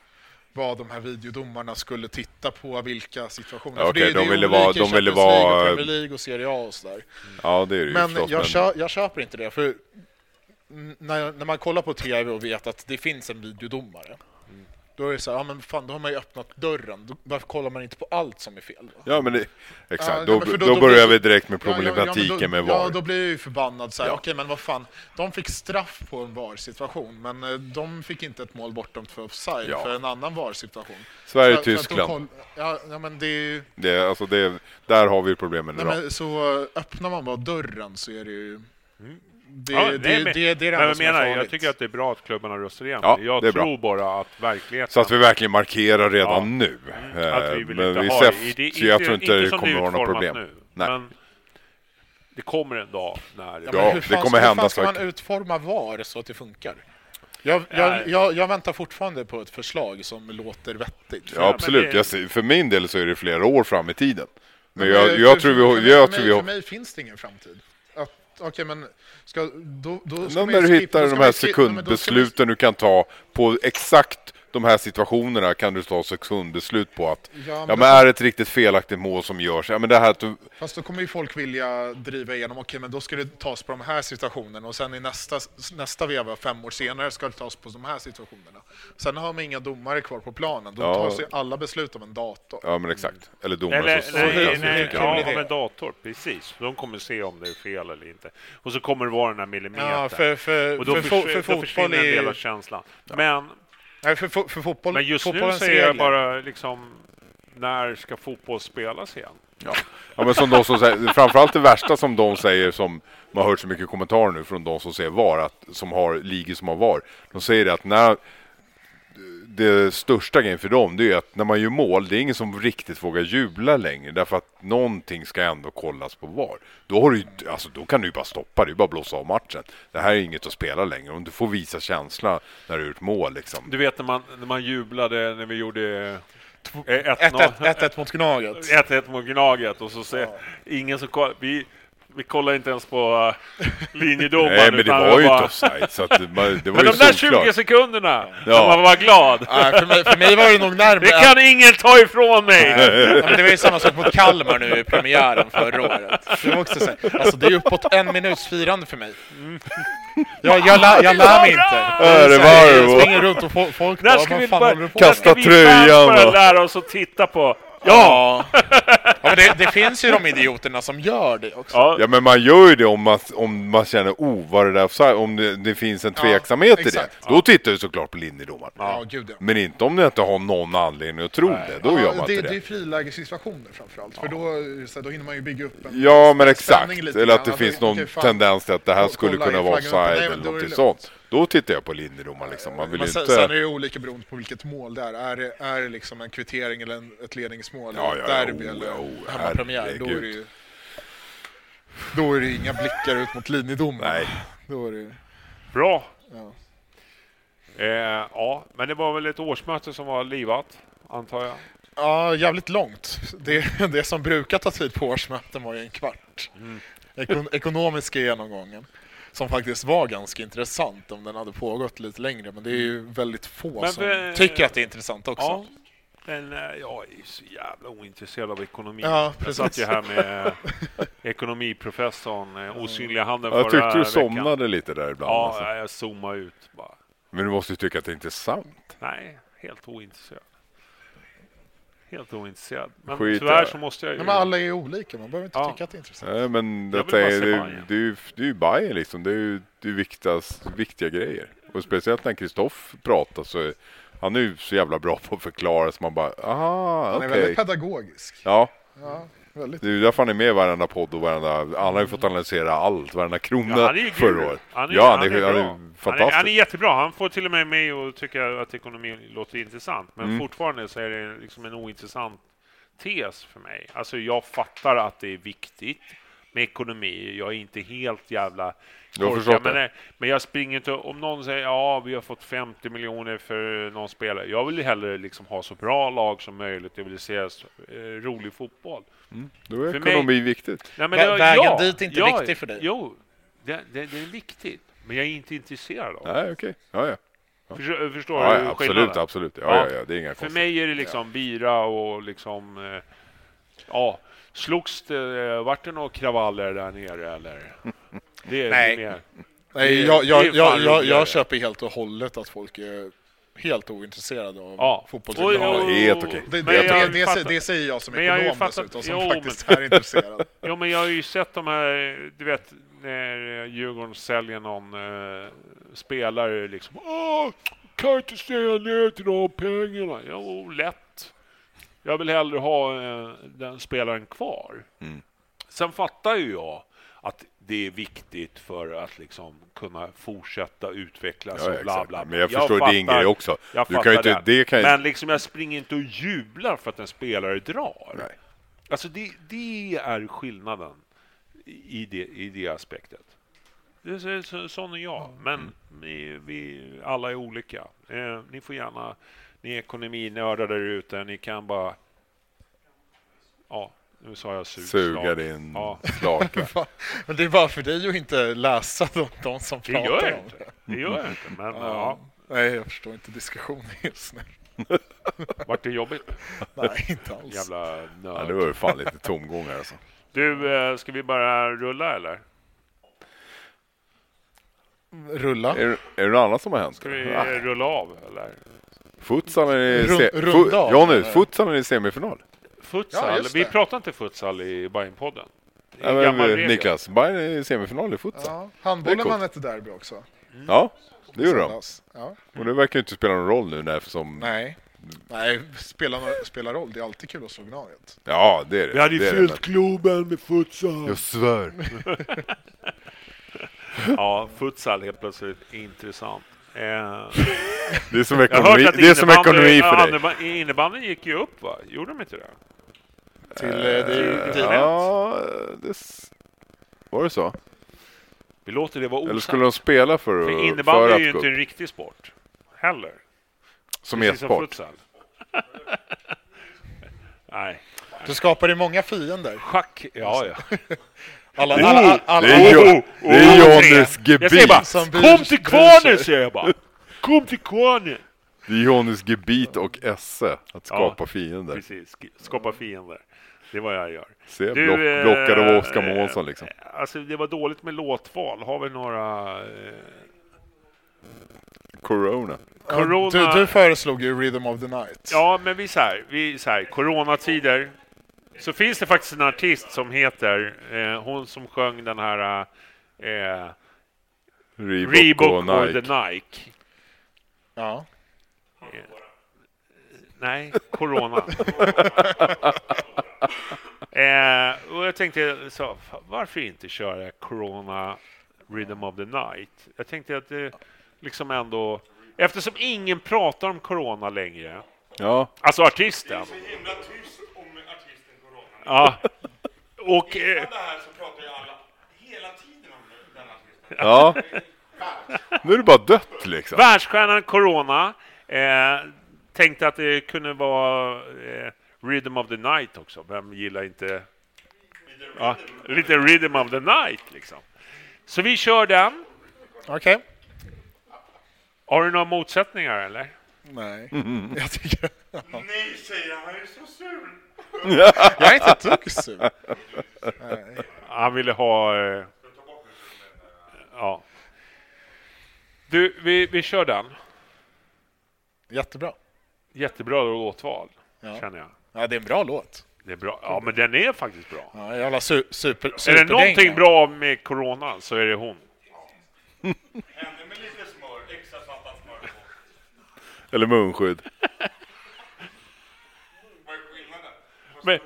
vad de här videodomarna skulle titta på, vilka situationer. Ja, För okay, det, de det ville är vara, olika de ville Champions League och vara... Premier League och Serie A och sådär. Ja, det är det men, förstås, jag, men Kö, jag köper inte det, för när, när man kollar på T V och vet att det finns en videodomare, mm. då är det så här, ja men fan, då har man ju öppnat dörren. Då, varför kollar man inte på allt som är fel? Då? Ja, men det, exakt. Ja, då, då, då, då börjar blir, vi direkt med problematiken ja, ja, då, med V A R. Ja, då blir jag ju förbannad. Så här, ja. Okej, men vad fan, de fick straff på en V A R-situation, men eh, de fick inte ett mål bortdömt för offside ja. för en annan V A R-situation. Sverige-Tyskland. Ja, ja, men det, det, alltså det, där har vi problemen nej, men, så öppnar man bara dörren så är det ju... Mm. Det, ja, det, nej, men, det, det är det men jag menar, är jag tycker att det är bra att klubbarna röstar igen. Ja, jag det är tror bra. bara att verkligheten... Så att vi verkligen markerar redan ja. nu. Mm, att vi vill men inte vi ha ser, det. det så jag tror inte, inte det kommer att vara några problem. Nu. Nej. Men det kommer en dag när... Ja, ja, hur det kommer ska, hända hur ska saker. man utforma V A R så att det funkar? Jag, jag, jag, jag väntar fortfarande på ett förslag som låter vettigt. Ja, absolut. Det... Jag ser, för min del så är det flera år fram i tiden. Men, men jag, jag, jag för, tror vi... För, jag för, tror mig, vi för mig finns det ingen framtid. Okej, okay, men ska, då, då ska när du hittar de här sekundbesluten du kan ta på exakt de här situationerna, kan du ta sekundbeslut på att ja, men, ja, men är det ett riktigt felaktigt mål som görs? Ja, men det här att du... Fast då kommer ju folk vilja driva igenom, okej, okay, men då ska det tas på de här situationerna och sen i nästa, nästa veva, fem år senare, ska det tas på de här situationerna. Sen har man inga domare kvar på planen. Då ja. tas ju alla beslut av en dator. Ja, men exakt. Eller domare eller, som... Nej, nej, nej, nej ja, av en dator, precis. De kommer se om det är fel eller inte. Och så kommer det vara den här millimetern. Ja, för, för, och då, för, förs- för, för då försvinner är... en del av känslan. Ja. Men... Nej, för, för, för fotboll, men just nu säger jag bara liksom, när ska fotboll spelas igen? Ja, ja men som de som säger, framförallt det värsta som de säger, som man har hört så mycket kommentarer nu från de som säger V A R, att, som har ligor som har V A R. De säger det att när det största grejen för dem, det är att när man gör mål, det är ingen som riktigt vågar jubla längre, därför att någonting ska ändå kollas på V A R. Då, har du, alltså, då kan du ju bara stoppa, det är bara blåsa av matchen. Det här är inget att spela längre, om du får visa känsla när du har gjort mål. Liksom. Du vet när man, när man jublade när vi gjorde ett ett mot Gnaget. ett ett mot Gnaget och så säger ja. ingen som kollar, vi Vi kollar inte ens på uh, linjedomaren. Nej, men det var ju bara... inte offside. Så att det, det var men ju de där tjugo sekunderna, ja. som man var glad. Nej, för, mig, för mig var det nog närmare. Det kan ingen ta ifrån mig. Ja, men det var ju samma sak mot Kalmar nu i premiären förra året. Det var också så här, alltså det är uppåt en minuts firande för mig. Mm. Jag, jag, la, jag lär mig inte. Ja, det var det. Jag springer runt och folk, folk när ska vi bara kasta tröjan bara lära oss att titta på. Ja, ja men det, det finns ju de idioterna som gör det också. Ja, ja men man gör ju det om man, om man känner, oh, vad är det där, om det, det finns en tveksamhet ja, i det. Då ja. tittar du såklart på linjedomaren. Ja, gud, ja. Men inte om det inte har någon anledning att tro Nej. det. Då ja, gör man det, inte det. Det är frilägessituationer framförallt. Ja. För då, så, då hinner man ju bygga upp en ja, men exakt. Eller att det ja, finns det, någon okay, tendens till att det här Kolla skulle kunna vara offside eller något sånt. Då tittar jag på linjedomaren. Liksom. Man vill men sen, inte... sen är det olika beroende på vilket mål det är. Är det, är det liksom en kvittering eller en, ett ledningsmål? Ja, ja, derby oh, eller oh, hemmapremiär? Då är det ju... Då är det inga blickar ut mot linjedomaren. Nej. Då är det... Bra. Ja. Eh, ja, men det var väl ett årsmöte som var livat, antar jag. Ja, jävligt långt. Det, det som brukar ta tid på årsmöten var ju en kvart. Mm. Ekon, ekonomiska genomgången. Som faktiskt var ganska intressant om den hade pågått lite längre. Men det är ju väldigt få men, som men, tycker att det är intressant också. Ja, men jag är så jävla ointresserad av ekonomi. Ja, jag satt ju här med ekonomiprofessorn, osynliga handen jag förra tyckte du veckan. somnade lite där ibland. Ja, alltså. jag zoomade ut bara. Men du måste ju tycka att det är intressant. Nej, helt ointresserad. Helt ointresserad. Men Skit tyvärr så måste jag ju... Nej, men alla är olika, man behöver inte ja. tycka att det är intressant. Nej, men det är, det, det är ju, det är ju Bayern liksom. Det är ju det är viktigas, viktiga grejer. Och speciellt när Kristoff pratar så är, han är ju så jävla bra på att förklara så man bara, aha, okej. Han är okay. väldigt pedagogisk. Ja. Ja, väldigt. Det är ju därför han är med i varenda podd och varenda, han har ju fått analysera allt, varenda krona ja, förra året. Han är, ja, han är, han är, han är, han är fantastisk. Han är, han är jättebra. Han får till och med mig och tycka att ekonomi låter intressant. Men mm. fortfarande så är det liksom en ointressant tes för mig. Alltså jag fattar att det är viktigt med ekonomi. Jag är inte helt jävla korkad, men, men jag springer inte om någon säger ja, vi har fått femtio miljoner för någon spelare. Jag vill hellre liksom ha så bra lag som möjligt. Jag vill se eh, rolig fotboll. Mm. Då är för ekonomi mig, viktigt. Nej, men det, vägen ja, dit är inte ja, viktig för dig. Jo, det, det, det är viktigt. Men jag är inte intresserad av det. Nej, okej. Okay. Ja, ja. Ja. Förstår, förstår ja, du ja, absolut, skillnaden? absolut. Ja, ja. Ja, ja, det är inga För konstigt. mig är det liksom ja. bira och liksom... Eh, ja, slogs det... Vart det några kravaller där nere, eller? Det är Nej. mer... Nej, jag, jag, jag, jag, jag köper helt och hållet att folk är helt ointresserade av ja. fotboll. Ja, helt okej. Det, det, det, det, det, det säger jag som ekonom fattat, dessutom, som jo, faktiskt men, är intresserad. Jo, men jag har ju sett de här, du vet, när Djurgården säljer någon uh, spelare liksom, åh, kan inte säga ner till de pengarna. Jo, lätt. Jag vill hellre ha uh, den spelaren kvar. Mm. Sen fattar ju jag att det är viktigt för att liksom kunna fortsätta utvecklas ja, och bla, bla, bla. Men jag, jag förstår fattar, din grej också. Jag du kan ju inte, det kan ju... Men liksom jag springer inte och jublar för att en spelare drar. Nej. Alltså det, det är skillnaden i det, i det aspektet. Det är så, sån är jag. Men mm. vi, vi alla är olika. Eh, ni får gärna, ni är ekonominördar där ute. Ni kan bara... Ja. Nu sa jag sug, suga slag. din ja. slaka. Men det är bara för dig att inte läsa de, de som det pratar gör jag om inte. det. Det gör jag inte. Men, ja. Ja. Nej, jag förstår inte diskussionen just nu. Vart det jobbigt? Nej, inte alls. Jävla nörd. Ja, det var ju fan lite tomgångar alltså. Du, ska vi bara rulla eller? Rulla? Är, är det något annat som har hänt? Ska vi Nej. rulla av eller? Futsalen är Rund, se- runda av, Jonny, futsalen är i semifinal. Futsal? Ja, vi pratar inte futsal i Bajen-podden. Ja, men, Niklas, Bajen är i semifinal i futsal. Ja, handbollen vann ett derby också. Mm. Ja, det gjorde de. Ja. Och det verkar ju inte spela någon roll nu när som... Nej. Nej, spelar, spelar roll. Det är alltid kul att slå Gnaget. Ja, det är det. Vi hade ju fyllt klubben med futsal. Jag svär. Ja, futsal helt plötsligt intressant. Eh, det är som ekonomi, det är som ekonomi för dig. Innebandyn gick ju upp, va? Gjorde de inte det? Till, uh, det, det, ja, det var det så? Vi låter det vara osagt. Eller skulle de spela för, för för innebandy är ju inte en riktig sport. Heller. Som e-sport. Nej. Du skapar ju många fiender. Schack, ja, ja. Alla, alla, alla, alla, det är, oh, oh, det är Johannes gebit. Jag säger bara, kom till kvarnen, säger jag bara. Kom till kvarnen. Det är Johannes gebit och esse att skapa ja, fiender. Precis, skapa fiender. Det är vad jag gör. Se, du, block, blockar av Oskar Månsson liksom. Alltså det var dåligt med låtval. Har vi några... Eh... Corona. Corona. Du, du föreslog ju Rhythm of the Night. Ja, men vi så här, vi så här, coronatider. Så finns det faktiskt en artist som heter, eh, hon som sjöng den här eh, Reebok, Reebok och, och Nike. The Nike. Ja. Eh, nej, Corona. eh, och jag tänkte, så, varför inte köra Corona Rhythm of the Night? Jag tänkte att det liksom ändå, eftersom ingen pratar om Corona längre. Ja. Alltså artisten. Ja. Och eh, det här så pratar ju alla hela tiden om den artisten. Ja. Nu är det bara dött liksom. Världsstjärnan Corona eh, tänkte att det kunde vara eh, Rhythm of the Night också. Vem gillar inte ja, lite Rhythm of the Night liksom. Så vi kör den. Okej. Okay. Har du några motsättningar eller? Nej. Mm. Jag tycker ja. Nej, säger han är så sur. Jag är inte ett dugg sur. Han ville ha... Eh, ja. Du, vi, vi kör den. Jättebra. Jättebra låtval, ja. känner jag. Ja, det är en bra låt. Det är bra. Ja, men den är faktiskt bra. Ja, jävla su- super, super är det någonting dänga. Bra med Corona så är det hon. Henne med lite smör, extra saltat smör på. Eller munskydd. Men,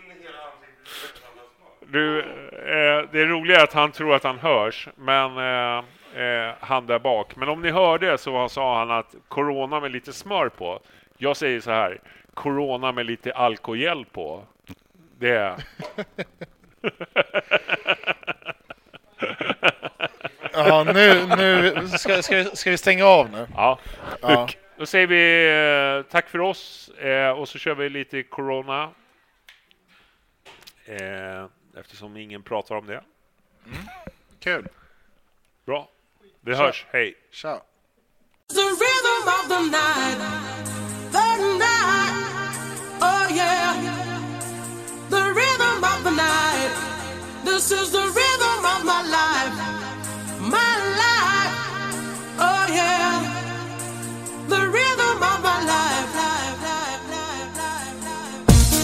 du, eh, det är roligt att han tror att han hörs, men eh, eh, han där bak. Men om ni hörde så sa han att Corona med lite smör på. Jag säger så här, Corona med lite alkogel på. Det är... Ja, nu, nu ska, ska, vi, ska vi stänga av nu? Ja. Ja. Då säger vi eh, tack för oss eh, och så kör vi lite Corona. Eh, eftersom ingen pratar om det. Mm. Kul. Bra. Vi Tja. hörs. Hej. Ciao. The rhythm of the night, the night, oh yeah, the rhythm of the night. This is the rhythm of my life, my life, oh yeah, the rhythm of my life, life, life, life, life, life.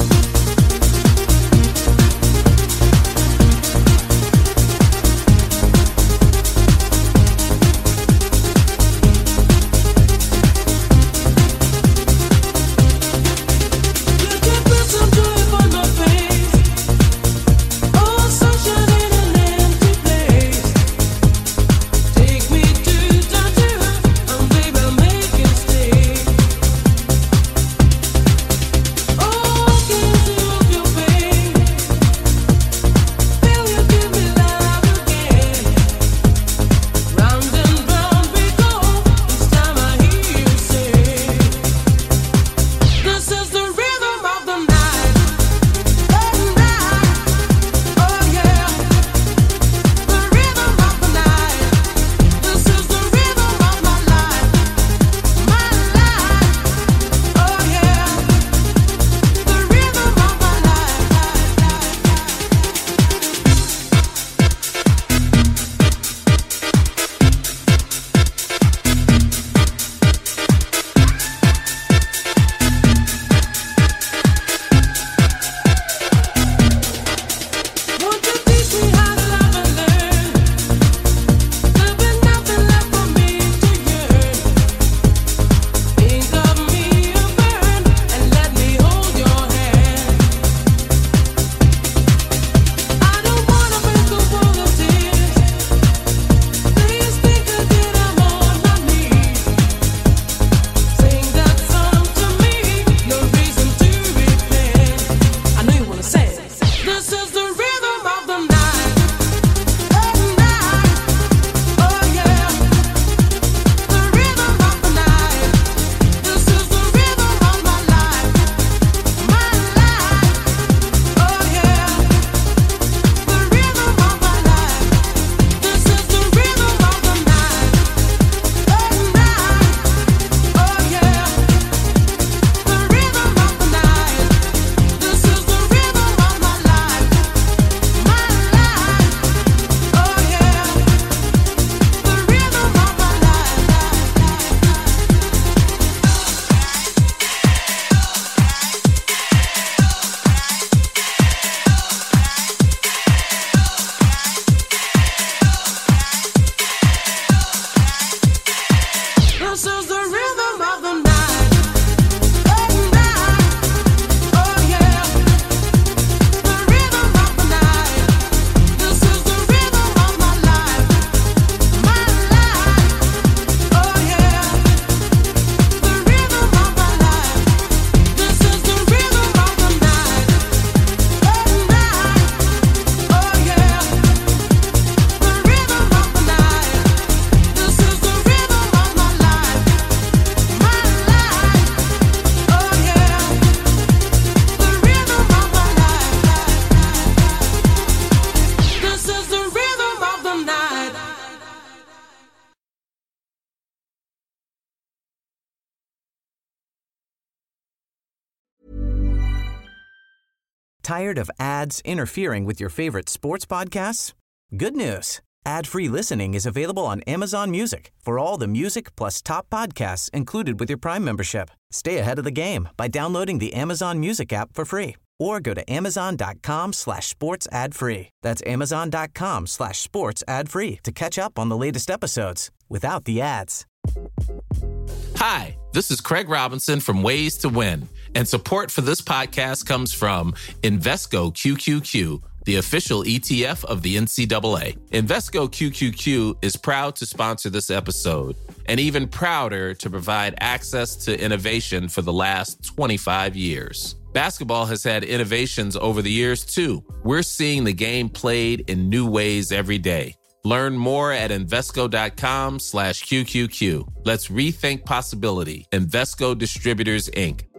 You can put some joy on my face. Oh, sunshine in an empty place. Take me to tattoo, and baby, make it stay. Oh, can't you off your pain? Feel you give me love again. Round and round we go. Each time I hear you say, this is the rhythm of the night, the night, oh yeah, the rhythm of the night. This is the rhythm of my life, my life, oh yeah, the rhythm of my life, life, life, Won't you teach me how to love and learn? There'll be nothing left for me to yearn. Think of me and burn, and let me hold your hand. I don't wanna break the world of tears. Please think again, I'm on my knees. Sing that song to me, no reason to repent. I know you wanna say it. This is the rhythm of the night, the night, oh yeah, the rhythm of the night. This is the rhythm of my life, my life, oh yeah, the rhythm of my life. This is the rhythm of the night, the night, oh yeah, the rhythm of the night. This is the rhythm of my life, my life, oh yeah, the rhythm of my This is the rhythm of the night, the night, oh yeah, the rhythm of the night. This is the rhythm of my life, my life, oh yeah, the rhythm of my life. This is the rhythm of the night, the night, oh yeah, the rhythm of the night. This is the rhythm of my life, my life, oh yeah, the rhythm of my life. This is the rhythm of the night. Tired of ads interfering with your favorite sports podcasts? Good news. Ad-free listening is available on Amazon Music for all the music plus top podcasts included with your Prime membership. Stay ahead of the game by downloading the Amazon Music app for free or go to amazon.com slash sports ad free. That's amazon.com slash sports ad free to catch up on the latest episodes without the ads. Hi, this is Craig Robinson from Ways to Win, and support for this podcast comes from Invesco Q Q Q, the official E T F of the N C double A. Invesco Q Q Q is proud to sponsor this episode, and even prouder to provide access to innovation for the last twenty-five years. Basketball has had innovations over the years, too. We're seeing the game played in new ways every day. Learn more at Invesco.com slash QQQ. Let's rethink possibility. Invesco Distributors, Incorporated.